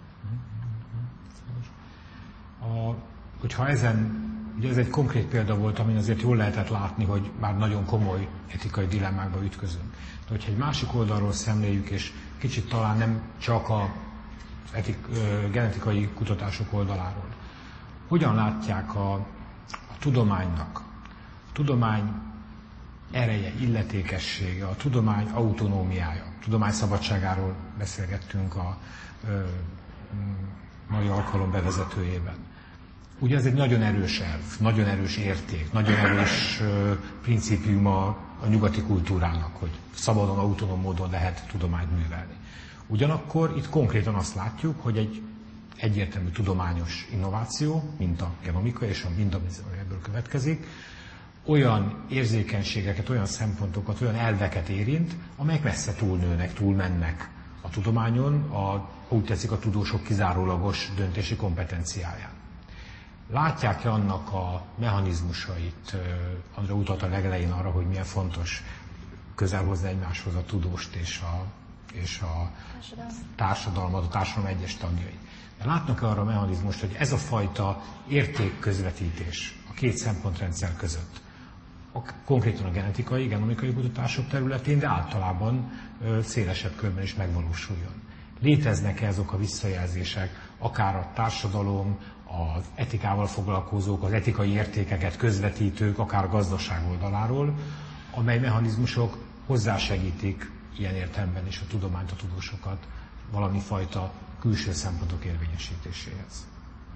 A, hogyha ezen, ugye ez egy konkrét példa volt, amin azért jól lehetett látni, hogy már nagyon komoly etikai dilemmákba ütközünk. De hogyha egy másik oldalról szemléljük, és kicsit talán nem csak a etik, genetikai kutatások oldaláról, hogyan látják a, a tudománynak, a tudomány ereje, illetékessége, a tudomány autonómiája, a tudomány szabadságáról beszélgettünk a ö, mai alkalom bevezetőjében. Ugye ez egy nagyon erős elv, nagyon erős érték, nagyon erős uh, principium a, a nyugati kultúrának, hogy szabadon, autonóm módon lehet tudományt művelni. Ugyanakkor itt konkrétan azt látjuk, hogy egy egyértelmű tudományos innováció, mint a genomika és a mind, ami ebből következik, olyan érzékenységeket, olyan szempontokat, olyan elveket érint, amelyek messze túlnőnek, túlmennek a tudományon, a, úgy tetszik, a tudósok kizárólagos döntési kompetenciáján. Látják-e annak a mechanizmusait, Andrea utalt a legelején arra, hogy milyen fontos közel hozni egymáshoz a tudóst és a, és a társadalmat, a társadalom egyes tagjait. De látnak-e arra a mechanizmust, hogy ez a fajta értékközvetítés a két szempontrendszer között, a, konkrétan a genetikai, genomikai kutatások területén, de általában ö, szélesebb körben is megvalósuljon? Léteznek-e azok a visszajelzések, akár a társadalom, az etikával foglalkozók, az etikai értékeket közvetítők, akár a gazdaság oldaláról, amely mechanizmusok hozzásegítik ilyen értelemben is a tudományt, a tudósokat valami fajta külső szempontok érvényesítéséhez.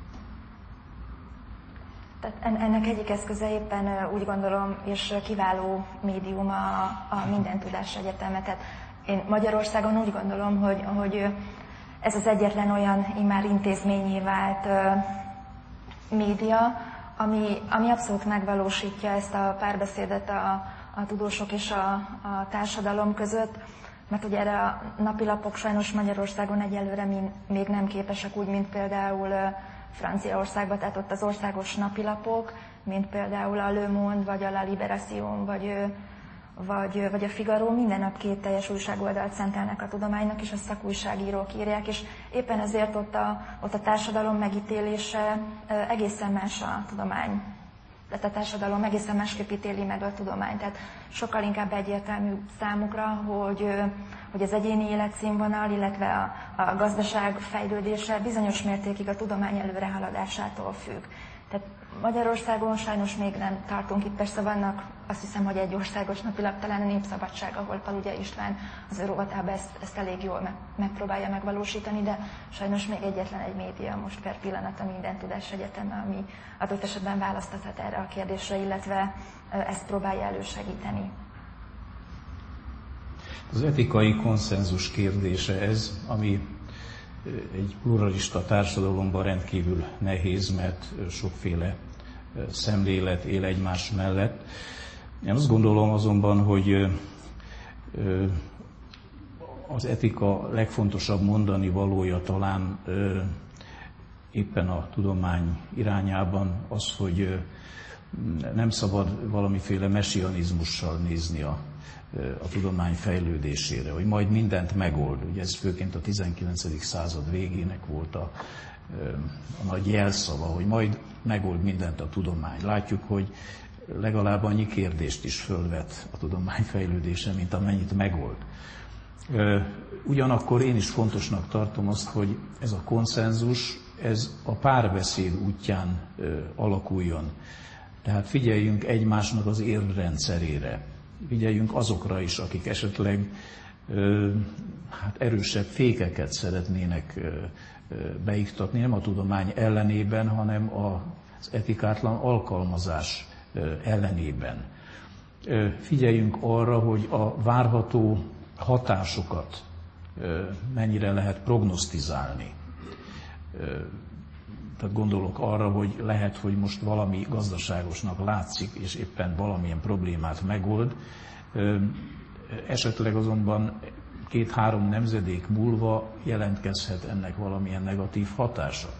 Tehát ennek egyik eszköze éppen úgy gondolom, és kiváló médium a, a Minden Tudás Egyeteme. Tehát én Magyarországon úgy gondolom, hogy, hogy ez az egyetlen olyan immár intézményé vált média, ami, ami abszolút megvalósítja ezt a párbeszédet a, a tudósok és a, a társadalom között, mert ugye erre a napilapok sajnos Magyarországon egyelőre még nem képesek, úgy, mint például Franciaországban, tehát ott az országos napilapok, mint például a Le Monde, vagy a La Libération, vagy, vagy, vagy a Figaro, minden nap két teljes újságoldalt szentelnek a tudománynak, és a szakújságírók írják, és éppen ezért ott a, ott a társadalom megítélése egészen más a tudomány. Tehát a társadalom egészen másképp ítéli meg a tudományt. Tehát sokkal inkább egyértelmű számukra, hogy, hogy az egyéni életszínvonal, illetve a, a gazdaság fejlődése bizonyos mértékig a tudomány előrehaladásától függ. Tehát Magyarországon sajnos még nem tartunk itt, persze vannak, azt hiszem, hogy egy országos napilap, talán a Népszabadság, ahol Paludja István az ő rovatában ezt, ezt elég jól meg, megpróbálja megvalósítani, de sajnos még egyetlen egy média most per pillanat a Minden Tudás Egyeteme, ami adott esetben választhat erre a kérdésre, illetve ezt próbálja elősegíteni. Az etikai konszenzus kérdése ez, ami egy pluralista társadalomban rendkívül nehéz, mert sokféle szemlélet él egymás mellett. Én azt gondolom azonban, hogy az etika legfontosabb mondani valója talán éppen a tudomány irányában az, hogy nem szabad valamiféle messianizmussal nézni a a tudomány fejlődésére, hogy majd mindent megold. Ugye ez főként a tizenkilencedik század végének volt a, a nagy jelszava, hogy majd megold mindent a tudomány. Látjuk, hogy legalább annyi kérdést is fölvet a tudomány fejlődése, mint amennyit megold. Ugyanakkor én is fontosnak tartom azt, hogy ez a konszenzus, ez a párbeszéd útján alakuljon. Tehát figyeljünk egymásnak az érvrendszerére. Figyeljünk azokra is, akik esetleg ö, hát erősebb fékeket szeretnének ö, ö, beiktatni, nem a tudomány ellenében, hanem az etikátlan alkalmazás ö, ellenében. Ö, figyeljünk arra, hogy a várható hatásokat ö, mennyire lehet prognosztizálni. Ö, Tehát gondolok arra, hogy lehet, hogy most valami gazdaságosnak látszik, és éppen valamilyen problémát megold. Esetleg azonban két-három nemzedék múlva jelentkezhet ennek valamilyen negatív hatása.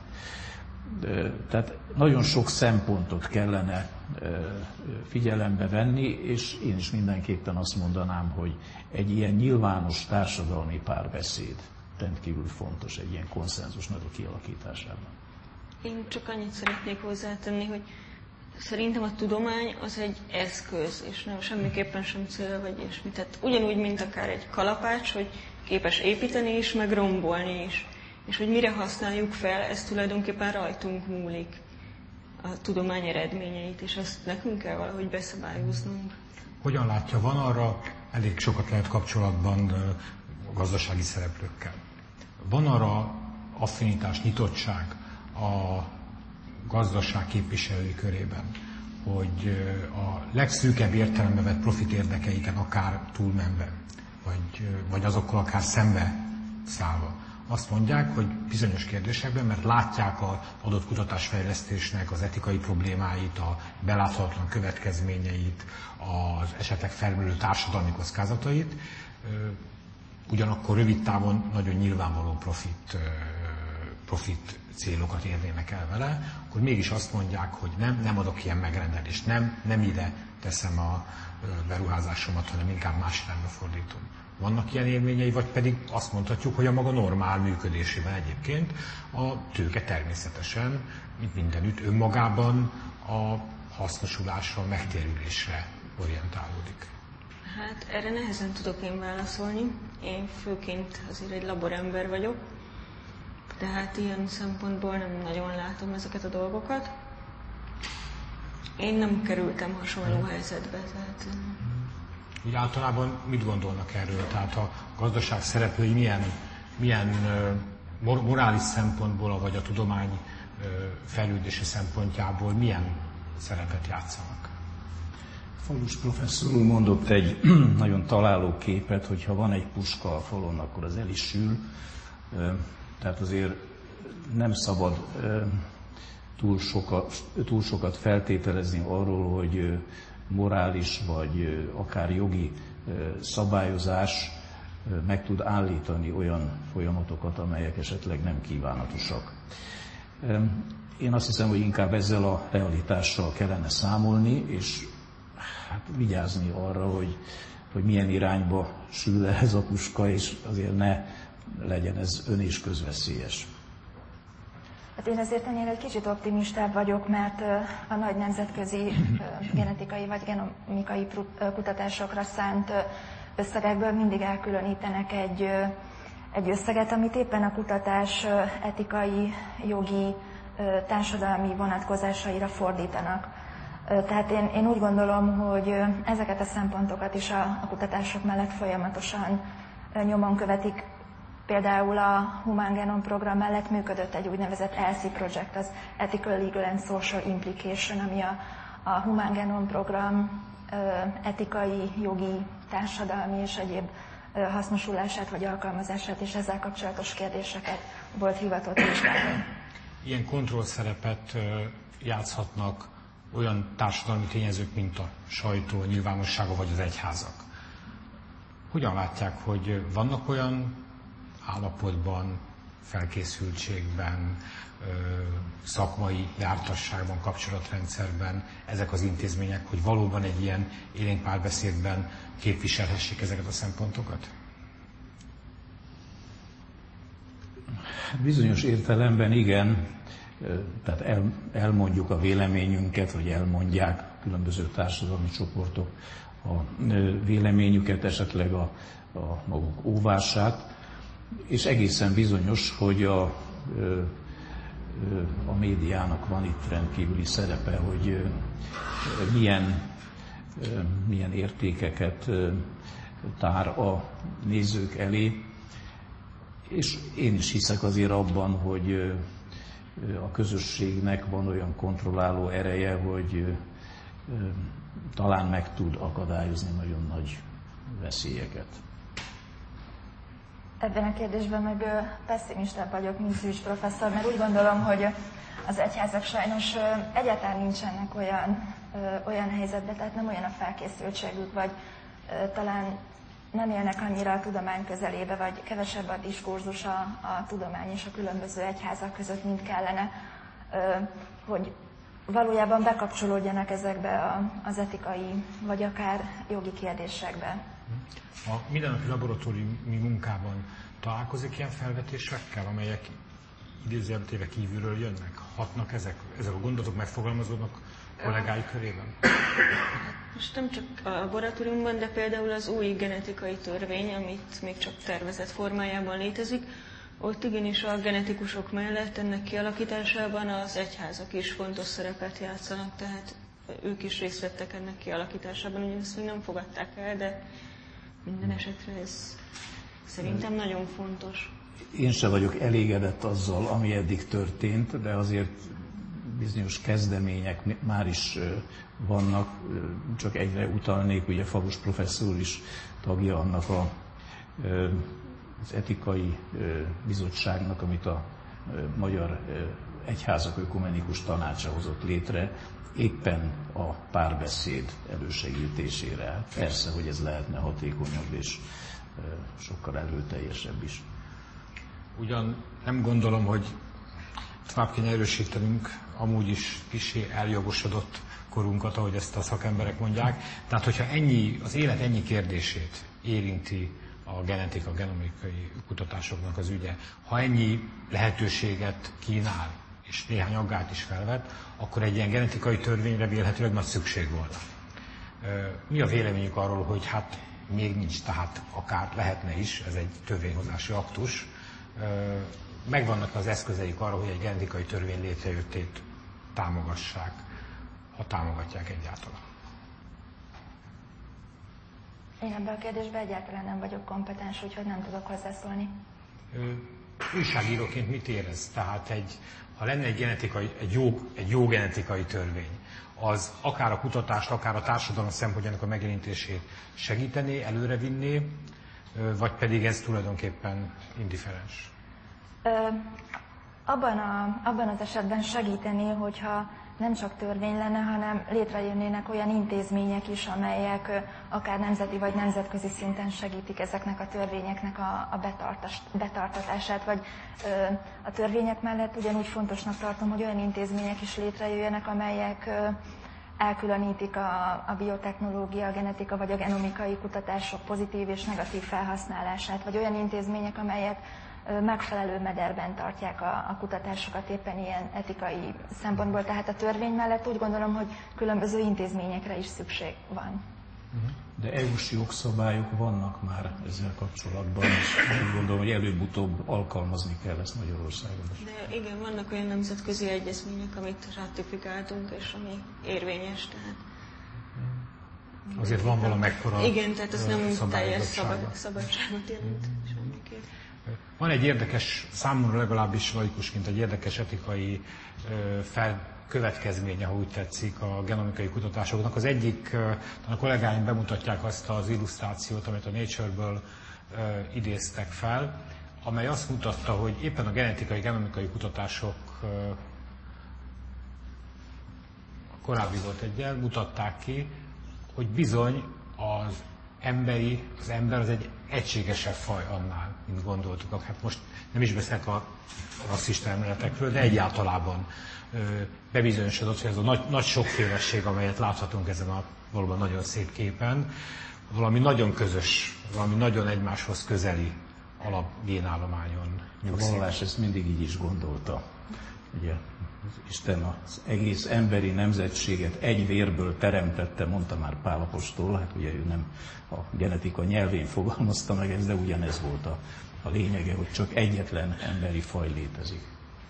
Tehát nagyon sok szempontot kellene figyelembe venni, és én is mindenképpen azt mondanám, hogy egy ilyen nyilvános társadalmi párbeszéd rendkívül fontos egy ilyen konszenzusnak a kialakításában. Én csak annyit szeretnék hozzátenni, hogy szerintem a tudomány az egy eszköz, és nem semmiképpen sem cél, vagy ilyesmi. Tehát ugyanúgy, mint akár egy kalapács, hogy képes építeni is, meg rombolni is. És hogy mire használjuk fel, ez tulajdonképpen rajtunk múlik, a tudomány eredményeit, és ezt nekünk kell valahogy beszabályoznunk. Hogyan látja, van arra, elég sokat lehet kapcsolatban a gazdasági szereplőkkel. Van arra affinitás, nyitottság a gazdaság képviselői körében, hogy a legszűkebb értelembe vett profit érdekeiken akár túlmenve, vagy, vagy azokkal akár szembe szállva. Azt mondják, hogy bizonyos kérdésekben, mert látják az adott kutatásfejlesztésnek az etikai problémáit, a beláthatatlan következményeit, az esetleg felmerülő társadalmi kockázatait, ugyanakkor rövid távon nagyon nyilvánvaló profit, profit célokat érnének el vele, akkor mégis azt mondják, hogy nem, nem adok ilyen megrendelést, nem, nem ide teszem a beruházásomat, hanem inkább más irányba fordítom. Vannak ilyen élményei, vagy pedig azt mondhatjuk, hogy a maga normál működésében egyébként a tőke természetesen, mint mindenütt, önmagában a hasznosulásra, a megtérülésre orientálódik. Hát erre nehezen tudok én válaszolni. Én főként azért egy laborember vagyok, tehát ilyen szempontból nem nagyon látom ezeket a dolgokat. Én nem kerültem hasonló helyzetbe, tehát... Úgy általában mit gondolnak erről? Tehát a gazdaság szereplői milyen, milyen morális szempontból, vagy a tudomány fejlődési szempontjából milyen szerepet játszanak? Falus professzor úr mondott egy nagyon találó képet, hogy ha van egy puska a falon, akkor az el is sül. Tehát azért nem szabad túl sokat, túl sokat feltételezni arról, hogy morális vagy akár jogi szabályozás meg tud állítani olyan folyamatokat, amelyek esetleg nem kívánatosak. Én azt hiszem, hogy inkább ezzel a realitással kellene számolni, és hát vigyázni arra, hogy, hogy milyen irányba sül le ez a puska, és azért ne legyen ez ön- és közveszélyes. Hát én azért ennél egy kicsit optimistább vagyok, mert a nagy nemzetközi genetikai vagy genomikai kutatásokra szánt összegekből mindig elkülönítenek egy, egy összeget, amit éppen a kutatás etikai, jogi, társadalmi vonatkozásaira fordítanak. Tehát én, én úgy gondolom, hogy ezeket a szempontokat is a, a kutatások mellett folyamatosan nyomon követik. Például a Human Genome Program mellett működött egy úgynevezett E L S I Project, az Ethical, Legal and Social Implication, ami a, a Human Genome Program ö, etikai, jogi, társadalmi és egyéb ö, hasznosulását vagy alkalmazását és ezzel kapcsolatos kérdéseket volt hivatott vizsgálni. Ilyen kontrollszerepet ö, játszhatnak olyan társadalmi tényezők, mint a sajtó, a nyilvánossága vagy az egyházak. Hogyan látják, hogy vannak olyan állapotban, felkészültségben, szakmai jártasságban, kapcsolatrendszerben ezek az intézmények, hogy valóban egy ilyen élénk párbeszédben képviselhessék ezeket a szempontokat? Bizonyos értelemben igen, tehát el, elmondjuk a véleményünket, vagy elmondják különböző társadalmi csoportok a véleményüket, esetleg a, a maguk óvását, és egészen bizonyos, hogy a, a médiának van itt rendkívüli szerepe, hogy milyen, milyen értékeket tár a nézők elé, és én is hiszek azért abban, hogy a közösségnek van olyan kontrolláló ereje, hogy talán meg tud akadályozni nagyon nagy veszélyeket. Ebben a kérdésben meg pessimistább vagyok, mint Szűcs professzor, mert úgy gondolom, hogy az egyházak sajnos egyáltalán nincsenek olyan, olyan helyzetben, tehát nem olyan a felkészültségük, vagy talán nem élnek annyira a tudomány közelébe, vagy kevesebb a diskurzus a, a tudomány és a különböző egyházak között, mint kellene, hogy valójában bekapcsolódjanak ezekbe a, az etikai, vagy akár jogi kérdésekbe. A mindennapi laboratóriumi munkában találkozik ilyen felvetésekkel, amelyek idézőjelben kívülről jönnek? Hatnak ezek, ezek a gondolatok megfogalmazódnak kollégái körében? Most nem csak a laboratóriumban, de például az új genetikai törvény, amit még csak tervezett formájában létezik, ott igenis a genetikusok mellett ennek kialakításában az egyházak is fontos szerepet játszanak, tehát ők is részt vettek ennek kialakításában, ugyanis még nem fogadták el, de minden esetre ez szerintem nagyon fontos. Én sem vagyok elégedett azzal, ami eddig történt, de azért bizonyos kezdemények már is vannak, csak egyre utalnék, ugye Falus professzor is tagja annak a az etikai bizottságnak, amit a Magyar Egyházak Ökumenikus Tanácsa hozott létre, éppen a párbeszéd elősegítésére. Persze, hogy ez lehetne hatékonyabb és sokkal erőteljesebb is. Ugyan nem gondolom, hogy tovább kéne erősítenünk amúgy is kissé eljogosodott korunkat, ahogy ezt a szakemberek mondják. Tehát, hogyha ennyi, az élet ennyi kérdését érinti a genetika, a genomikai kutatásoknak az ügye, ha ennyi lehetőséget kínál, és néhány aggályt is felvet, akkor egy ilyen genetikai törvényre vélhetőleg nagy szükség volna. Mi a véleményük arról, hogy hát még nincs, tehát akár lehetne is, ez egy törvényhozási aktus, megvannak az eszközeik arra, hogy egy genetikai törvény létrejöttét támogassák, ha támogatják egyáltalán. Én ebben a kérdésben egyáltalán nem vagyok kompetens, úgyhogy nem tudok hozzászólni. Újságíróként mit érez? Tehát egy, ha lenne egy, genetikai, egy, jó, egy jó genetikai törvény, az akár a kutatást, akár a társadalom szempontjának a megjelenítését segítené, előrevinné, vagy pedig ez tulajdonképpen indiferens? Ö, abban, a, abban az esetben segítené, hogyha nem csak törvény lenne, hanem létrejönnének olyan intézmények is, amelyek akár nemzeti vagy nemzetközi szinten segítik ezeknek a törvényeknek a, a betartatását. Vagy ö, a törvények mellett ugyanúgy fontosnak tartom, hogy olyan intézmények is létrejöjjenek, amelyek ö, elkülönítik a, a biotechnológia, a genetika vagy a genomikai kutatások pozitív és negatív felhasználását, vagy olyan intézmények, amelyek megfelelő mederben tartják a, a kutatásokat éppen ilyen etikai szempontból. Tehát a törvény mellett úgy gondolom, hogy különböző intézményekre is szükség van. De é u-s jogszabályok vannak már ezzel kapcsolatban, és úgy gondolom, hogy előbb-utóbb alkalmazni kell ezt Magyarországon is. De igen, vannak olyan nemzetközi egyezmények, amit ratifikáltunk, és ami érvényes, tehát... Azért van valamekkora igen, tehát ez nem teljes szabad, szabadságot jelent semmiképp. Van egy érdekes, számomra legalábbis laikusként egy érdekes etikai fel, következménye, ha úgy tetszik, a genomikai kutatásoknak. Az egyik, a kollégáim bemutatják azt az illusztrációt, amit a Nature-ből idéztek fel, amely azt mutatta, hogy éppen a genetikai, genomikai kutatások, korábbi volt egyen, mutatták ki, hogy bizony az emberi, az ember az egy egységesebb faj annál, mint gondoltuk. Hát most nem is beszélek a rasszista emeletekről, de egyáltalában bebizonyosodott, hogy ez a nagy, nagy sokfélesség, amelyet láthatunk ezen a valóban nagyon szép képen, valami nagyon közös, valami nagyon egymáshoz közeli alapgénállományon nyugszik. A vallás ezt mindig így is gondolta. Ugye, Isten az egész emberi nemzetséget egy vérből teremtette, mondta már Pál apostol, hát ugye ő nem a genetika nyelvén fogalmazta meg ezt, de ugyanez volt a, a lényege, hogy csak egyetlen emberi faj létezik.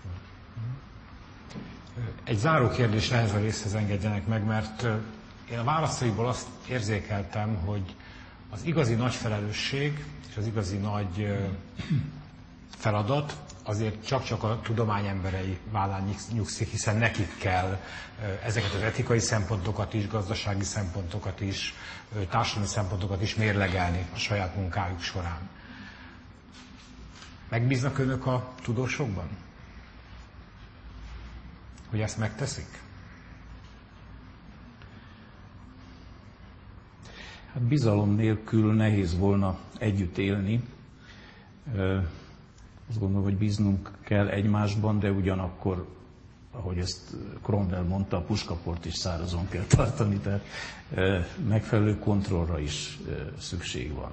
Egy záró kérdés ehhez a részhez engedjenek meg, mert én a válaszaiból azt érzékeltem, hogy az igazi nagy felelősség és az igazi nagy feladat azért csak-csak a tudomány emberei vállán nyugszik, hiszen nekik kell ezeket az etikai szempontokat is, gazdasági szempontokat is, társadalmi szempontokat is mérlegelni a saját munkájuk során. Megbíznak önök a tudósokban? Hogy ezt megteszik? Hát bizalom nélkül nehéz volna együtt élni. Azt gondolom, hogy bíznunk kell egymásban, de ugyanakkor, ahogy ezt Cromwell mondta, a puskaport is szárazon kell tartani, tehát megfelelő kontrollra is szükség van.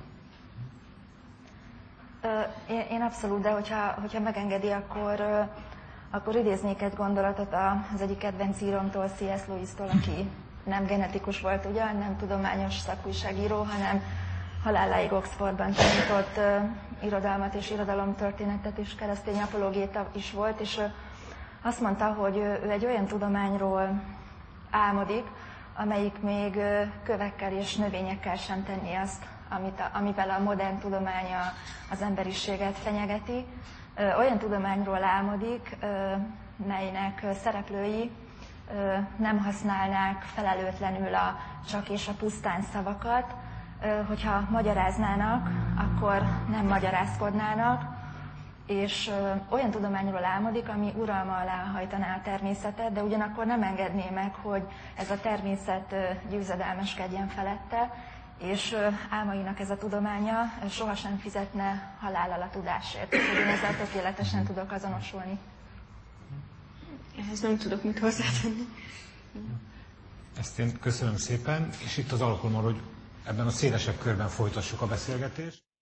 Én, én abszolút, de hogyha, hogyha megengedi, akkor, akkor idéznék egy gondolatot az egyik kedvenc íromtól, C S Lewis-tól, aki nem genetikus volt ugyan, nem tudományos szakújságíró, hanem haláláig Oxfordban tanított uh, irodalmat és irodalomtörténetet, és keresztény apologéta is volt, és uh, azt mondta, hogy ő, ő egy olyan tudományról álmodik, amelyik még uh, kövekkel és növényekkel sem tenni azt, amit a, amivel a modern tudomány az emberiséget fenyegeti. Uh, olyan tudományról álmodik, uh, melynek uh, szereplői uh, nem használnák felelőtlenül a csak és a pusztán szavakat, hogyha magyaráznának, akkor nem magyarázkodnának, és olyan tudományról álmodik, ami uralma alá hajtaná a természetet, de ugyanakkor nem engedné meg, hogy ez a természet győzedelmeskedjen felette, és álmainak ez a tudománya sohasem fizetne halállal a tudásért. Úgyhogy én ezzel tökéletesen tudok azonosulni. Ehhez nem tudok mit hozzátenni. Ezt én köszönöm szépen, és itt az alkalom arra, hogy ebben a szélesebb körben folytassuk a beszélgetést.